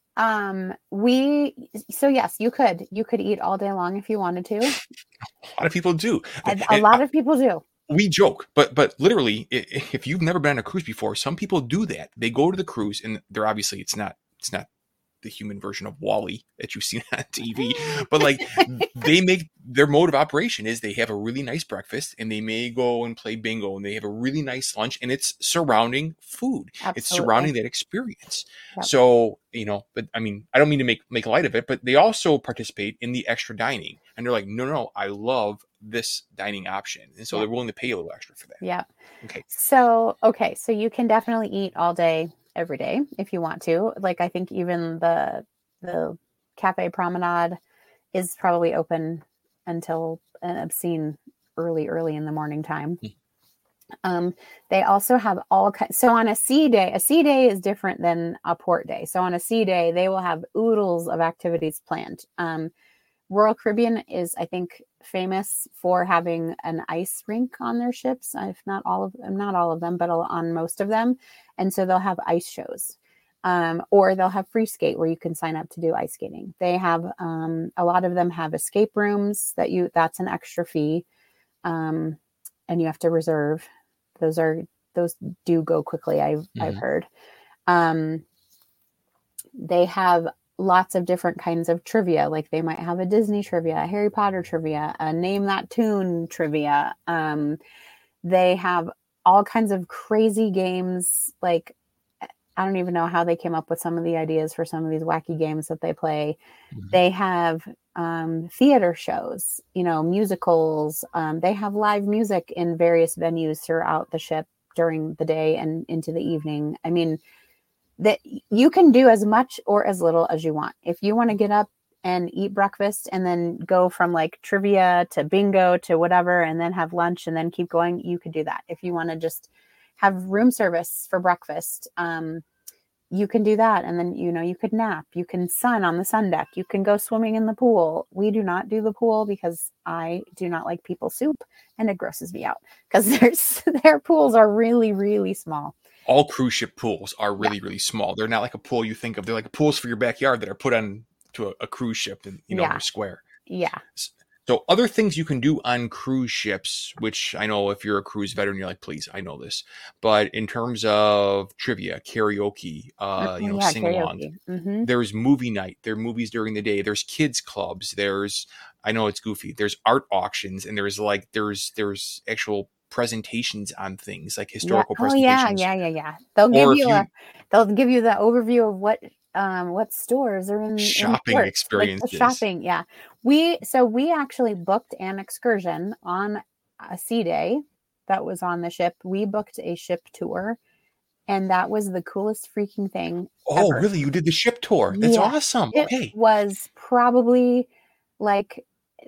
yes, you could eat all day long if you wanted to. A lot of people do. And a lot of people do. We joke, but literally, if you've never been on a cruise before, some people do that. They go to the cruise, and they're obviously it's not the human version of Wall-E that you've seen on TV, but like they make their mode of operation is they have a really nice breakfast, and they may go and play bingo, and they have a really nice lunch, and it's surrounding food. Absolutely. It's surrounding that experience. Yep. So but I mean, I don't mean to make light of it, but they also participate in the extra dining, and they're like, no, I love this dining option, and so they're willing to pay a little extra for that. Yeah. Okay. So you can definitely eat all day every day if you want to. Like I think even the Cafe Promenade is probably open until an obscene early in the morning time. They also have so on a sea day is different than a port day. So on a sea day, they will have oodles of activities planned. Royal Caribbean is, I think, famous for having an ice rink on their ships. If not all of them, but on most of them. And so they'll have ice shows, or they'll have free skate where you can sign up to do ice skating. They have, a lot of them have escape rooms that's an extra fee. And you have to reserve. Those do go quickly. I've heard. They have lots of different kinds of trivia. Like they might have a Disney trivia, a Harry Potter trivia, a name that tune trivia. They have all kinds of crazy games. Like, I don't even know how they came up with some of the ideas for some of these wacky games that they play. They have theater shows, musicals. They have live music in various venues throughout the ship during the day and into the evening. I mean, that you can do as much or as little as you want. If you want to get up and eat breakfast and then go from like trivia to bingo to whatever, and then have lunch and then keep going, you could do that. If you want to just have room service for breakfast, you can do that. And then, you could nap, you can sun on the sun deck, you can go swimming in the pool. We do not do the pool because I do not like people soup and it grosses me out because their pools are really, really small. All cruise ship pools are really, really small. They're not like a pool you think of. They're like pools for your backyard that are put on to a cruise ship and, they're square. Yeah. So other things you can do on cruise ships, which I know if you're a cruise veteran, you're like, please, I know this. But in terms of trivia, karaoke, sing-along, there's movie night. There are movies during the day. There's kids clubs. I know it's goofy. There's art auctions, and there's actual presentations on things like historical presentations. Yeah. They'll give you the overview of what stores are in shopping ports, experiences. Like the shopping, yeah. We actually booked an excursion on a sea day that was on the ship. We booked a ship tour, and that was the coolest freaking thing. Oh, ever. Really? You did the ship tour? That's awesome. It was probably like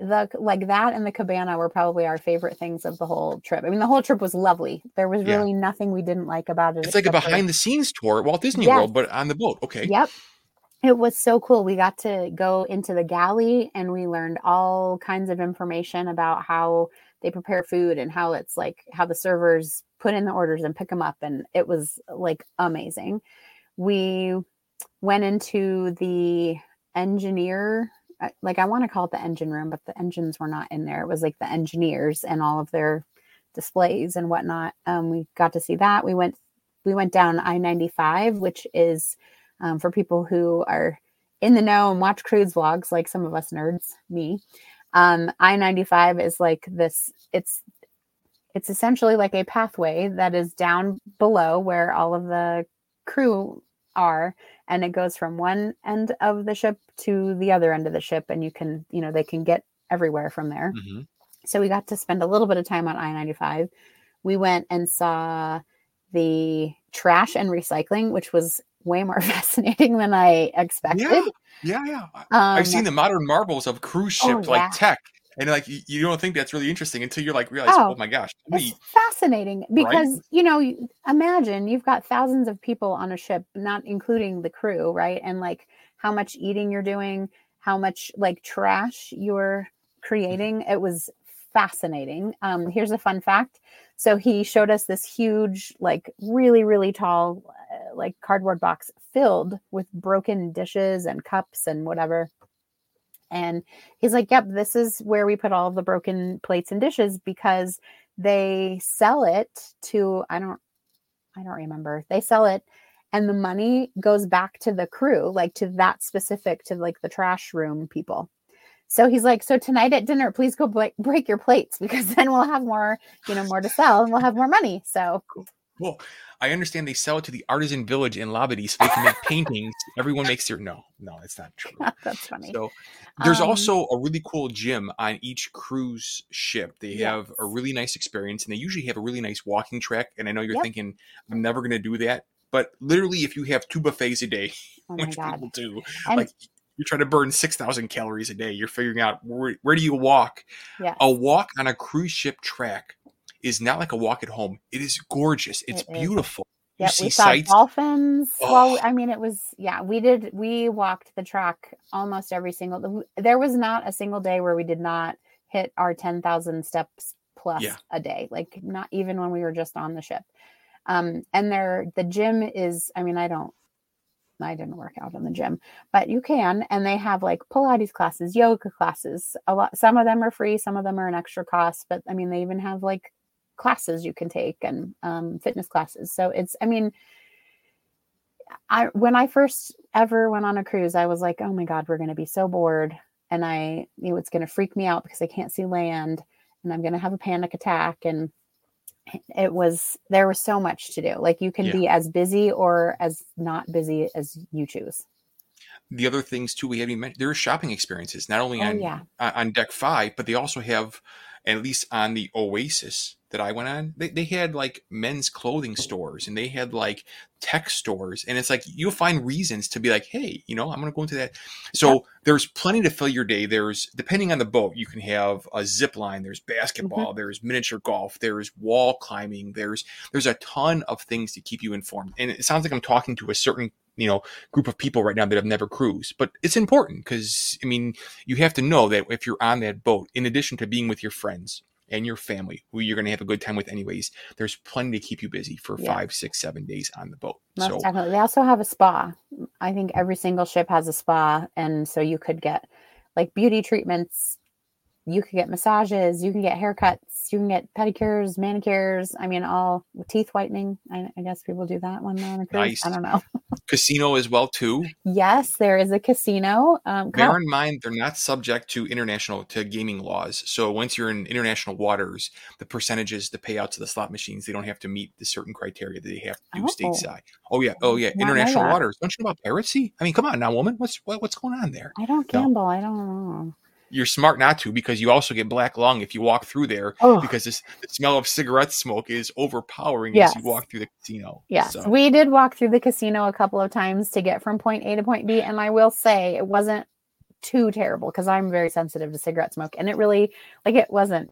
that and the cabana were probably our favorite things of the whole trip. I mean, the whole trip was lovely. There was really nothing we didn't like about it. It's like a behind the scenes tour at Walt Disney World, but on the boat. Okay. Yep. It was so cool. We got to go into the galley and we learned all kinds of information about how they prepare food and how it's like how the servers put in the orders and pick them up. And it was like amazing. We went into the engineer, like I want to call it the engine room, but the engines were not in there. It was like the engineers and all of their displays and whatnot. We got to see that. We went down I-95, which is for people who are in the know and watch cruise vlogs, like some of us nerds, me. I-95 is like this. it's essentially like a pathway that is down below where all of the crew are, and it goes from one end of the ship to the other end of the ship, and you can, they can get everywhere from there. Mm-hmm. So we got to spend a little bit of time on I-95. We went and saw the trash and recycling, which was way more fascinating than I expected. Yeah. I've seen the modern marvels of cruise ship tech, and like you don't think that's really interesting until you're like realize, oh my gosh, it's fascinating because imagine you've got thousands of people on a ship, not including the crew, right? And like how much eating you're doing, how much like trash you're creating. It was fascinating. Here's a fun fact. So he showed us this huge, like really, really tall, like cardboard box filled with broken dishes and cups and whatever. And he's like, yep, this is where we put all of the broken plates and dishes because they sell it to, I don't remember. They sell it and the money goes back to the crew, like to that specific, to like the trash room people. So he's like, so tonight at dinner, please go break your plates because then we'll have more, more to sell and we'll have more money. So cool. I understand they sell it to the artisan village in Labadee so they can make paintings. Everyone makes their no, it's not true. That's funny. So there's also a really cool gym on each cruise ship. They have a really nice experience, and they usually have a really nice walking track. And I know you're thinking, I'm never going to do that. But literally, if you have 2 buffets a day, which people do, like you're trying to burn 6,000 calories a day, you're figuring out where do you walk? Yes. A walk on a cruise ship track is not like a walk at home. It is gorgeous. It's beautiful. Yeah, we saw dolphins. Well, I mean, it was, we walked the track almost every single, there was not a single day where we did not hit our 10,000 steps plus a day, like not even when we were just on the ship. And the gym is, I mean, I didn't work out in the gym, but you can, and they have like Pilates classes, yoga classes, some of them are free, some of them are an extra cost, but I mean, they even have like classes you can take and fitness classes. So it's, I mean, when I first ever went on a cruise, I was like, oh my God, we're going to be so bored. And it's going to freak me out because I can't see land and I'm going to have a panic attack. And there was so much to do. Like you can be as busy or as not busy as you choose. The other things too, we haven't mentioned, there are shopping experiences, not only on deck 5, but they also have, at least on the Oasis that I went on, they had like men's clothing stores and they had like tech stores. And it's like, you'll find reasons to be like, hey, I'm going to go into that. So there's plenty to fill your day. There's, depending on the boat, you can have a zip line, there's basketball, there's miniature golf, there's wall climbing, there's a ton of things to keep you informed. And it sounds like I'm talking to a certain group of people right now that have never cruised, but it's important because I mean, you have to know that if you're on that boat, in addition to being with your friends and your family, who you're going to have a good time with anyways, there's plenty to keep you busy for 5, 6, 7 days on the boat. Most definitely. They also have a spa. I think every single ship has a spa. And so you could get like beauty treatments. You could get massages, you can get haircuts, you can get pedicures, manicures. I mean, all teeth whitening. I guess people do that when they're on a cruise. Nice. I don't know. Casino as well, too. Yes, there is a casino. Bear in mind, they're not subject to gaming laws. So once you're in international waters, the percentages, the payouts of the slot machines, they don't have to meet the certain criteria that they have to do stateside. Oh yeah. International waters. Don't you know about piracy? I mean, come on now, woman. What's going on there? I don't gamble. I don't know. You're smart not to, because you also get black lung if you walk through there because the smell of cigarette smoke is overpowering as you walk through the casino. Yes, so. We did walk through the casino a couple of times to get from point A to point B. And I will say it wasn't too terrible because I'm very sensitive to cigarette smoke. And it really, it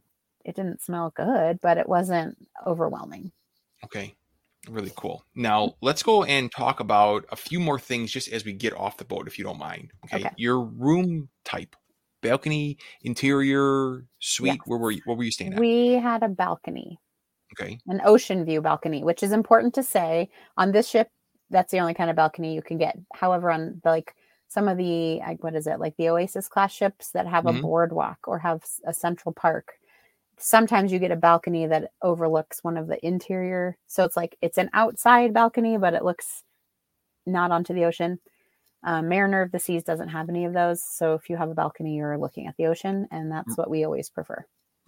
didn't smell good, but it wasn't overwhelming. Okay. Really cool. Now let's go and talk about a few more things just as we get off the boat, if you don't mind. Okay. Your room type. Balcony, interior, suite. Yes. What were you staying at? We had a balcony. Okay. An ocean view balcony, which is important to say. On this ship, that's the only kind of balcony you can get. However, on some of the, the Oasis class ships that have a boardwalk or have a central park, sometimes you get a balcony that overlooks one of the interior. So it's an outside balcony, but it looks not onto the ocean. Mariner of the Seas doesn't have any of those. So if you have a balcony, you're looking at the ocean, and that's what we always prefer.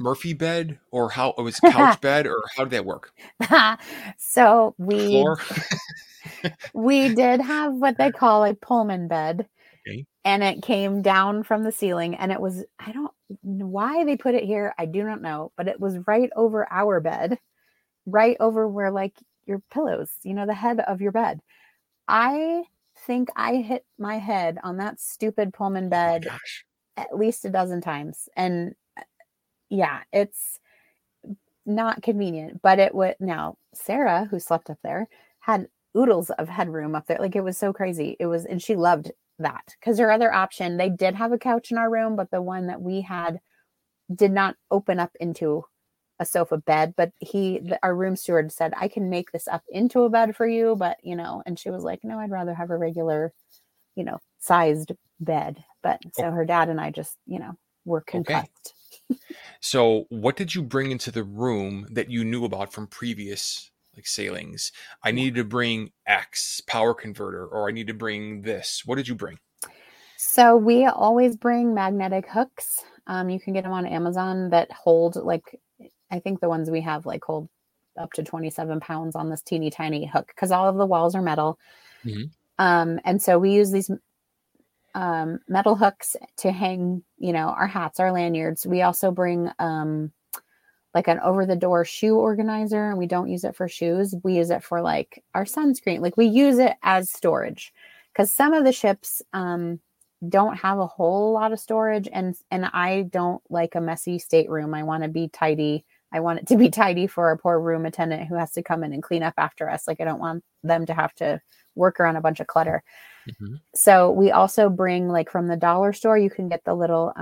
Murphy bed, or how it was couch bed, or how did that work? So Floor. we did have what they call a Pullman bed. Okay. And it came down from the ceiling, and it was, I don't know why they put it here. I do not know, but it was right over our bed, right over where like your pillows, the head of your bed. I think I hit my head on that stupid Pullman bed at least a dozen times. And yeah, it's not convenient, but it would. Now, Sarah, who slept up there, had oodles of headroom up there. Like, it was so crazy. It was, and she loved that, because her other option, they did have a couch in our room, but the one that we had did not open up into a sofa bed. But our room steward said, I can make this up into a bed for you, but and she was like, no, I'd rather have a regular, sized bed. But so her dad and I just, were concussed. Okay. So what did you bring into the room that you knew about from previous sailings? I needed to bring X power converter, or I need to bring this. What did you bring? So we always bring magnetic hooks. You can get them on Amazon that hold, I think the ones we have hold up to 27 pounds on this teeny tiny hook, because all of the walls are metal. Mm-hmm. And so we use these metal hooks to hang, our hats, our lanyards. We also bring an over the door shoe organizer, and we don't use it for shoes. We use it for our sunscreen. We use it as storage, because some of the ships don't have a whole lot of storage, and I don't like a messy stateroom. I want to be tidy. I want it to be tidy for our poor room attendant who has to come in and clean up after us. I don't want them to have to work around a bunch of clutter. Mm-hmm. So we also bring from the dollar store, you can get the little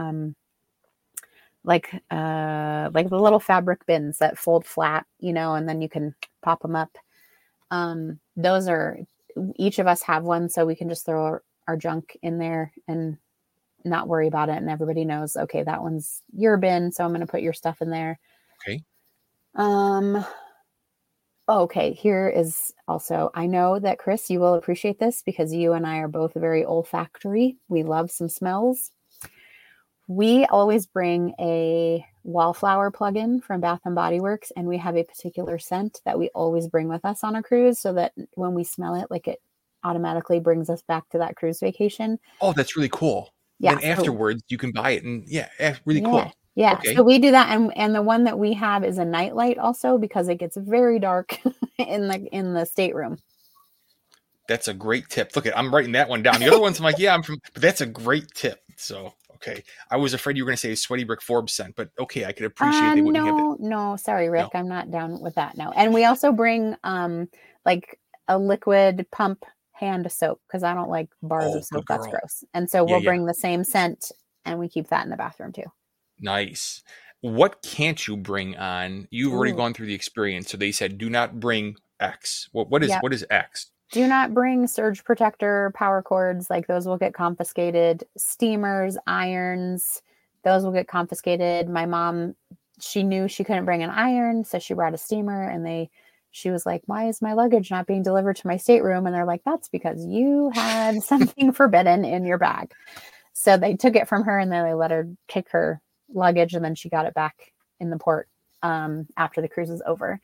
the little fabric bins that fold flat, and then you can pop them up. Those are, each of us have one, so we can just throw our junk in there and not worry about it. And everybody knows, okay, that one's your bin, so I'm going to put your stuff in there. Okay. Okay. Here is also, I know that Chris, you will appreciate this, because you and I are both very olfactory. We love some smells. We always bring a wallflower plug-in from Bath and Body Works, and we have a particular scent that we always bring with us on a cruise, so that when we smell it, it automatically brings us back to that cruise vacation. Oh, that's really cool. Yeah. Then afterwards, you can buy it, and really cool. Yeah. Okay. So we do that, and the one that we have is a nightlight also, because it gets very dark in the stateroom. That's a great tip. Look, I'm writing that one down. The other ones I'm but that's a great tip. So, okay. I was afraid you were going to say Sweaty Brick Forbes scent, but okay, I could appreciate they wouldn't have it. No, sorry, Rick. No. I'm not down with that. No. And we also bring a liquid pump hand soap, because I don't like bars of soap. That's gross. And so we'll bring the same scent, and we keep that in the bathroom too. Nice. What can't you bring on? You've already gone through the experience. So they said, do not bring X. What is X? Do not bring surge protector, power cords. Those will get confiscated. Steamers, irons, those will get confiscated. My mom, she knew she couldn't bring an iron, so she brought a steamer, and she was like, why is my luggage not being delivered to my stateroom? And they're like, that's because you had something forbidden in your bag. So they took it from her, and then they let her take her luggage, and then she got it back in the port after the cruise was over.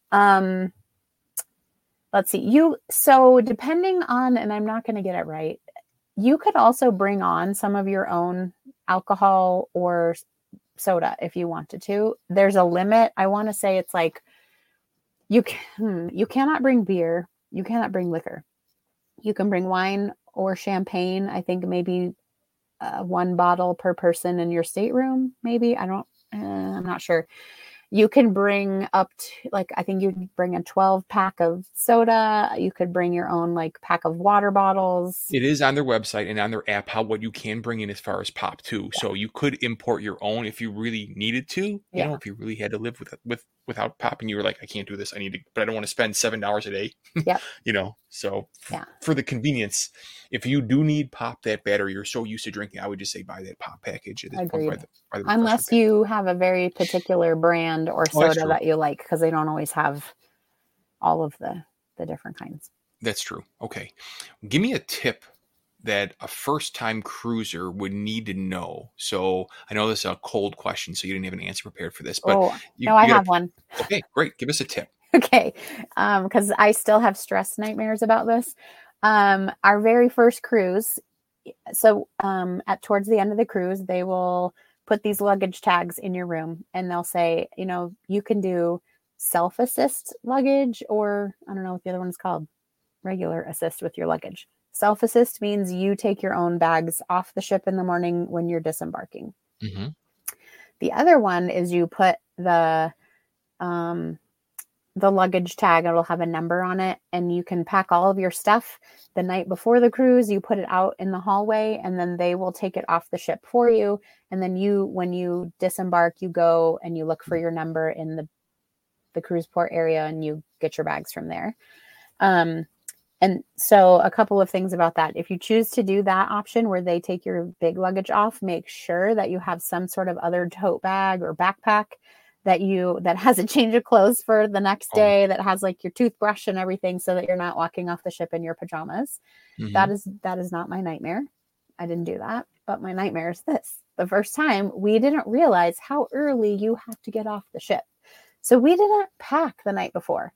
Let's see. So depending on, and I'm not going to get it right, you could also bring on some of your own alcohol or soda if you wanted to. There's a limit. I want to say it's you cannot bring beer. You cannot bring liquor. You can bring wine or champagne. I think maybe one bottle per person in your stateroom. Maybe. I'm not sure. You can bring up to, I think you'd bring a 12 pack of soda. You could bring your own pack of water bottles. It is on their website and on their app what you can bring in as far as pop too. Yeah. So you could import your own if you really needed to. If you really had to live without pop, and you were like, I can't do this. But I don't want to spend $7 a day. Yeah. So for the convenience, if you do need pop that bad, or you're so used to drinking, I would just say buy that pop package. Agreed. Unless you have a very particular brand or soda that you like, because they don't always have all of the different kinds. That's true. Okay. Give me a tip that a first-time cruiser would need to know? So I know this is a cold question, so you didn't have an answer prepared for this, but no, I have one. Okay, great. Give us a tip. Okay. Because I still have stress nightmares about this. Our very first cruise. So towards the end of the cruise, they will put these luggage tags in your room and they'll say, you can do self-assist luggage, or I don't know what the other one's called, regular assist with your luggage. Self-assist means you take your own bags off the ship in the morning when you're disembarking. Mm-hmm. The other one is you put the luggage tag, it'll have a number on it, and you can pack all of your stuff the night before the cruise. You put it out in the hallway and then they will take it off the ship for you. And then when you disembark, you go and you look for your number in the cruise port area and you get your bags from there. And so a couple of things about that. If you choose to do that option where they take your big luggage off, make sure that you have some sort of other tote bag or backpack that has a change of clothes for the next day, that has like your toothbrush and everything, so that you're not walking off the ship in your pajamas. Mm-hmm. That is not my nightmare. I didn't do that, but my nightmare is this. The first time, we didn't realize how early you have to get off the ship. So we didn't pack the night before.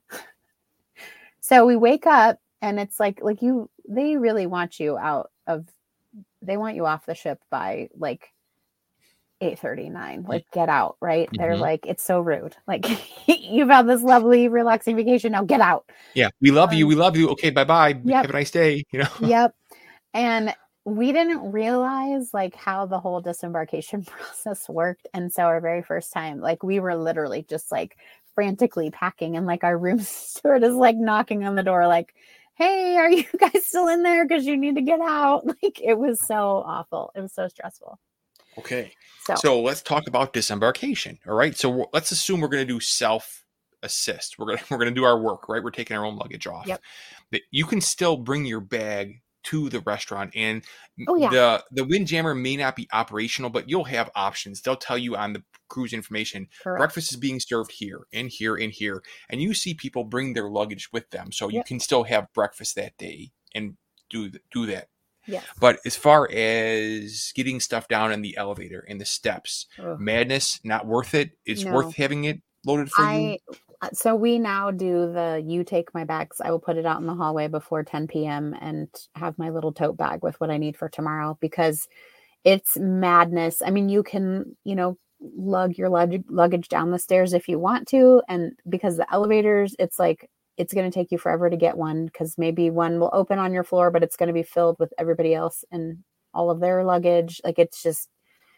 So we wake up and it's like they really want you they want you off the ship by like 8:39, like get out, right? Mm-hmm. They're like, it's so rude. Like, you've had this lovely, relaxing vacation. Now get out. Yeah. We love you. We love you. Okay. Bye-bye. Yep. Have a nice day. Yep. And we didn't realize like how the whole disembarkation process worked. And so our very first time, like we were literally just like frantically packing, and like our room steward is like knocking on the door, like, hey, are you guys still in there? Because you need to get out. Like, it was so awful. It was so stressful. Okay. So let's talk about disembarkation. All right. So let's assume we're going to do self-assist. We're going to do our work, right? We're taking our own luggage off. Yep. But you can still bring your bag to the restaurant, and the Windjammer may not be operational, but you'll have options. They'll tell you on the cruise information, correct, breakfast is being served here and here and here. And you see people bring their luggage with them. So you can still have breakfast that day and do that. Yes. But as far as getting stuff down in the elevator and the steps, madness, not worth it. It's worth having it loaded for you. So we now do you take my bags. I will put it out in the hallway before 10 p.m. and have my little tote bag with what I need for tomorrow, because it's madness. I mean, you can, lug your luggage down the stairs if you want to. And because the elevators, it's like, it's going to take you forever to get one, because maybe one will open on your floor, but it's going to be filled with everybody else and all of their luggage. Like, it's just,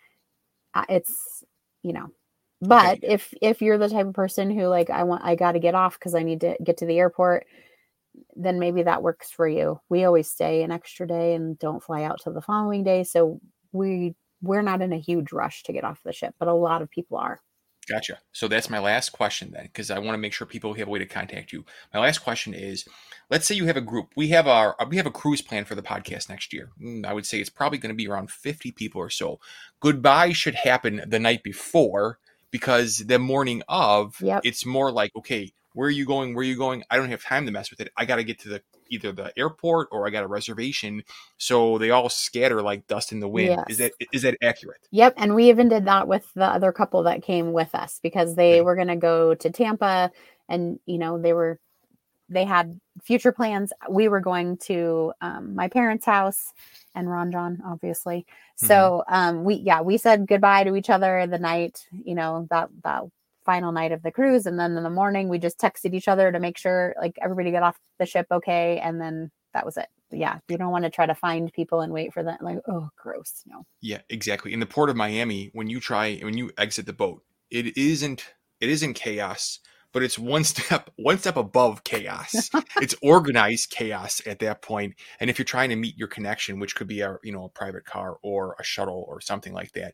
but if you're the type of person who like, I got to get off because I need to get to the airport, then maybe that works for you. We always stay an extra day and don't fly out till the following day. So we're not in a huge rush to get off the ship, but a lot of people are. Gotcha. So that's my last question then, because I want to make sure people have a way to contact you. My last question is, let's say you have a group. We have a cruise plan for the podcast next year. I would say it's probably going to be around 50 people or so. Goodbye should happen the night before, because the morning of, it's more like, okay, where are you going? Where are you going? I don't have time to mess with it. I got to get to either the airport or I got a reservation. So they all scatter like dust in the wind. Yes. Is that accurate? Yep. And we even did that with the other couple that came with us, because they were going to go to Tampa, and, they had future plans. We were going to my parents' house and Ron John, obviously. So we said goodbye to each other the night, that final night of the cruise. And then in the morning, we just texted each other to make sure like everybody got off the ship okay. And then that was it. Yeah. You don't want to try to find people and wait for them. Like, oh, gross. No. Yeah, exactly. In the port of Miami, when you exit the boat, it isn't chaos, but it's one step above chaos. It's organized chaos at that point. And if you're trying to meet your connection, which could be a private car or a shuttle or something like that,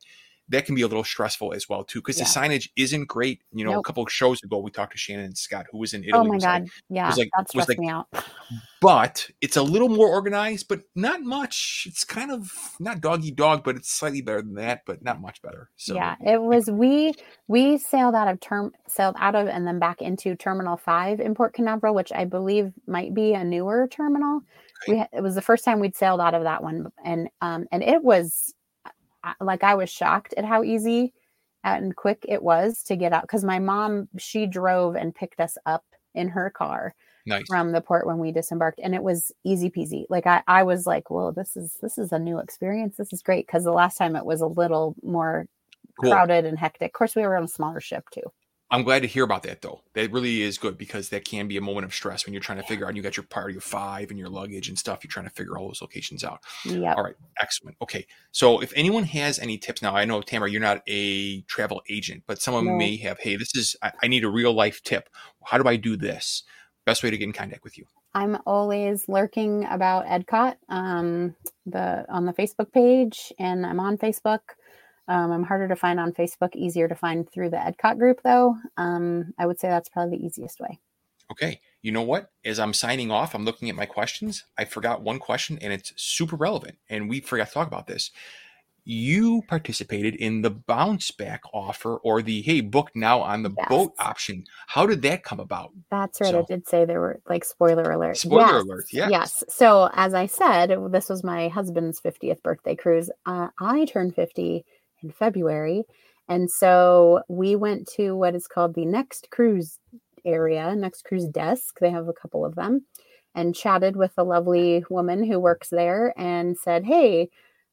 that can be a little stressful as well too, because the Yeah. signage isn't great. You know, a Nope. couple of shows ago, we talked to Shannon and Scott, who was in Oh Italy. my Was God. Yeah. That was stressed like, me out. but it's a little more organized, but not much. It's kind of not dog eat dog, but it's slightly better than that, but not much better. So yeah, it was, we sailed out of and then back into Terminal 5 in Port Canaveral, which I believe might be a newer terminal. Okay. It was the first time we'd sailed out of that one. And it was like, I was shocked at how easy and quick it was to get out. Cause my mom, she drove and picked us up in her car. Nice. From the port when we disembarked, and it was easy peasy. Like I was like, well, this is a new experience. This is great, because the last time it was a little more crowded and hectic. Of course, we were on a smaller ship too. I'm glad to hear about that, though. That really is good, because that can be a moment of stress when you're trying to figure out, you got your party of 5 and your luggage and stuff. You're trying to figure all those locations out. Yeah. All right. Excellent. Okay. So if anyone has any tips now, I know, Tamara, you're not a travel agent, but someone may have, hey, I need a real life tip. How do I do this? Best way to get in contact with you. I'm always lurking about EdCot on the Facebook page, and I'm on Facebook. I'm harder to find on Facebook, easier to find through the EdCot group, though. I would say that's probably the easiest way. Okay. You know what? As I'm signing off, I'm looking at my questions. I forgot one question, and it's super relevant, and we forgot to talk about this. You participated in the bounce back offer, or the, hey, book now on the boat option. How did that come about? That's right. I did say there were, like, spoiler alert. Spoiler alert. Yes. Yes. So as I said, this was my husband's 50th birthday cruise. I turned 50 in February. And so we went to what is called the Next Cruise area, Next Cruise desk. They have a couple of them, and chatted with a lovely woman who works there and said, hey,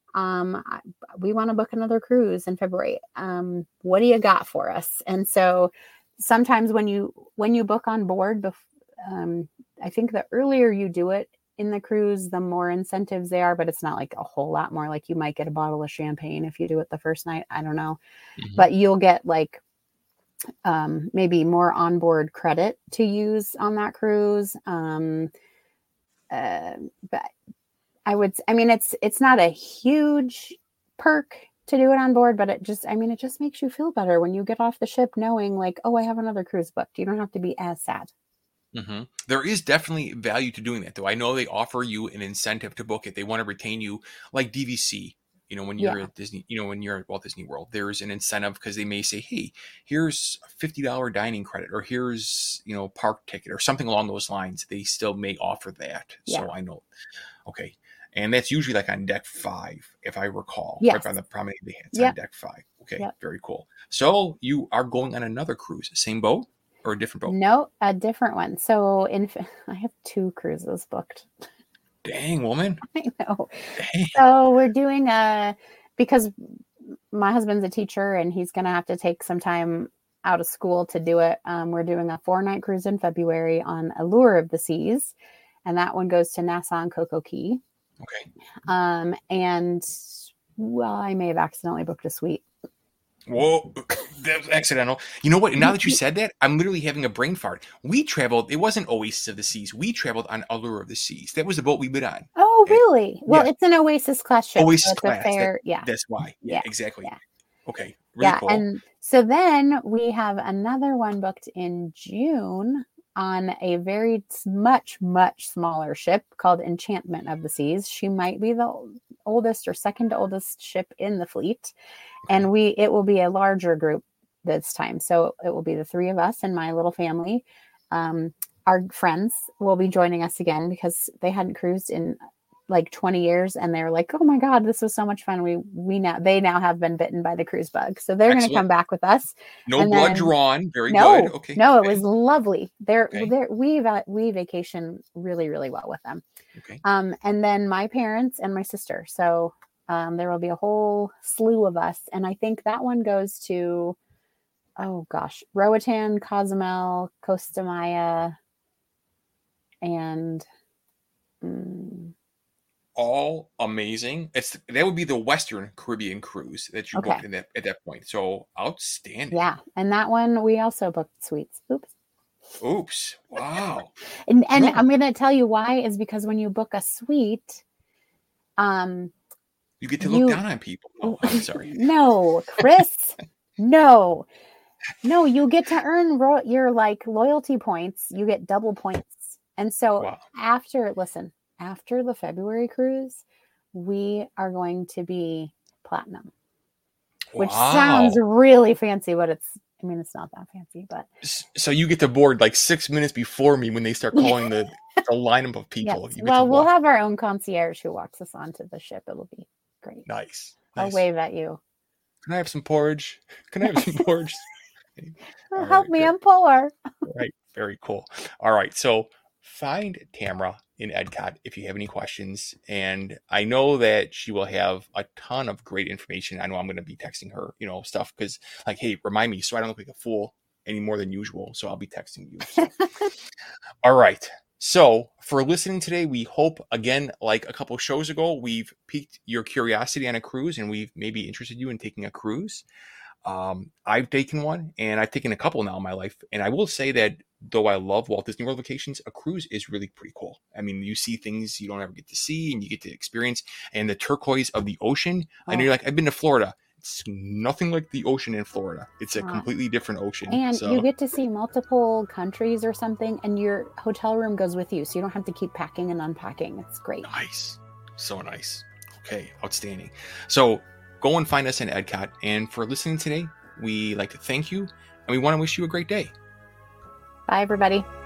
we want to book another cruise in February. What do you got for us? And so sometimes when you book on board, I think the earlier you do it in the cruise, the more incentives they are, but it's not like a whole lot more. Like, you might get a bottle of champagne if you do it the first night. I don't know, but you'll get like maybe more onboard credit to use on that cruise. But it's not a huge perk to do it on board, but it just makes you feel better when you get off the ship knowing, like, oh, I have another cruise booked. You don't have to be as sad. Mm-hmm. There is definitely value to doing that, though. I know they offer you an incentive to book it. They want to retain you, like DVC. You know, when you're at Disney, when you're at Walt Disney World, there's an incentive, because they may say, hey, here's a $50 dining credit, or here's, park ticket, or something along those lines. They still may offer that. Yeah. So I know. Okay. And that's usually like on deck 5, if I recall. Yes. Right by the promenade they had. It's on deck 5. Okay. Very cool. So you are going on another cruise, same boat or a different boat? No, a different one. So I have 2 cruises booked. Dang, woman. I know. Dang. So we're doing because my husband's a teacher and he's going to have to take some time out of school to do it. We're doing a 4-night cruise in February on Allure of the Seas. And that one goes to Nassau and Coco Cay. Okay. And I may have accidentally booked a suite. Whoa, that was accidental. You know what? Now that you said that, I'm literally having a brain fart. We traveled, it wasn't Oasis of the Seas. We traveled on Allure of the Seas. That was the boat we been on. Oh, really? Well, it's an Oasis class ship. Oasis class. That's why. Yeah, exactly. Yeah. Okay. Really cool. And so then we have another one booked in June on a very much, much smaller ship called Enchantment of the Seas. She might be the oldest or second oldest ship in the fleet. And it will be a larger group this time. So it will be the 3 of us and my little family. Our friends will be joining us again, because they hadn't cruised in like 20 years, and they're like, oh my God, this was so much fun. They now have been bitten by the cruise bug. So they're going to come back with us. No blood drawn. Very good. Okay. No, it was lovely. We vacation really, really well with them. Okay. And then my parents and my sister. So there will be a whole slew of us. And I think that one goes to, Roatan, Cozumel, Costa Maya, and all amazing. That would be the Western Caribbean cruise that you booked at that point. So outstanding. Yeah, and that one we also booked suites. Oops! Wow. and I'm going to tell you why is because when you book a suite, You get to look down on people. Oh, I'm sorry. No, Chris. No, you get to earn your like loyalty points. You get double points. And so after the February cruise, we are going to be platinum, which sounds really fancy, but it's not that fancy. But so you get to board like 6 minutes before me when they start calling the lineup of people. Yes. Well, we'll have our own concierge who walks us onto the ship. It'll be great. Nice. I'll wave at you. Can I have some porridge? Help me, I'm poor. Right. Very cool. All right. So find Tamra in EdCot if you have any questions. And I know that she will have a ton of great information. I know I'm going to be texting her, stuff because like, hey, remind me so I don't look like a fool any more than usual. So I'll be texting you. So. All right. So for listening today, we hope, again, like a couple of shows ago, we've piqued your curiosity on a cruise and we've maybe interested you in taking a cruise. I've taken one and I've taken a couple now in my life. And I will say that though I love Walt Disney World vacations, a cruise is really pretty cool. I mean, you see things you don't ever get to see and you get to experience, and the turquoise of the ocean. I know you're like, I've been to Florida. It's nothing like the ocean in Florida. It's a completely different ocean. And you get to see multiple countries or something, and your hotel room goes with you. So you don't have to keep packing and unpacking. It's great. Nice. So nice. Okay. Outstanding. So go and find us in EdCot. And for listening today, we like to thank you and we want to wish you a great day. Bye, everybody.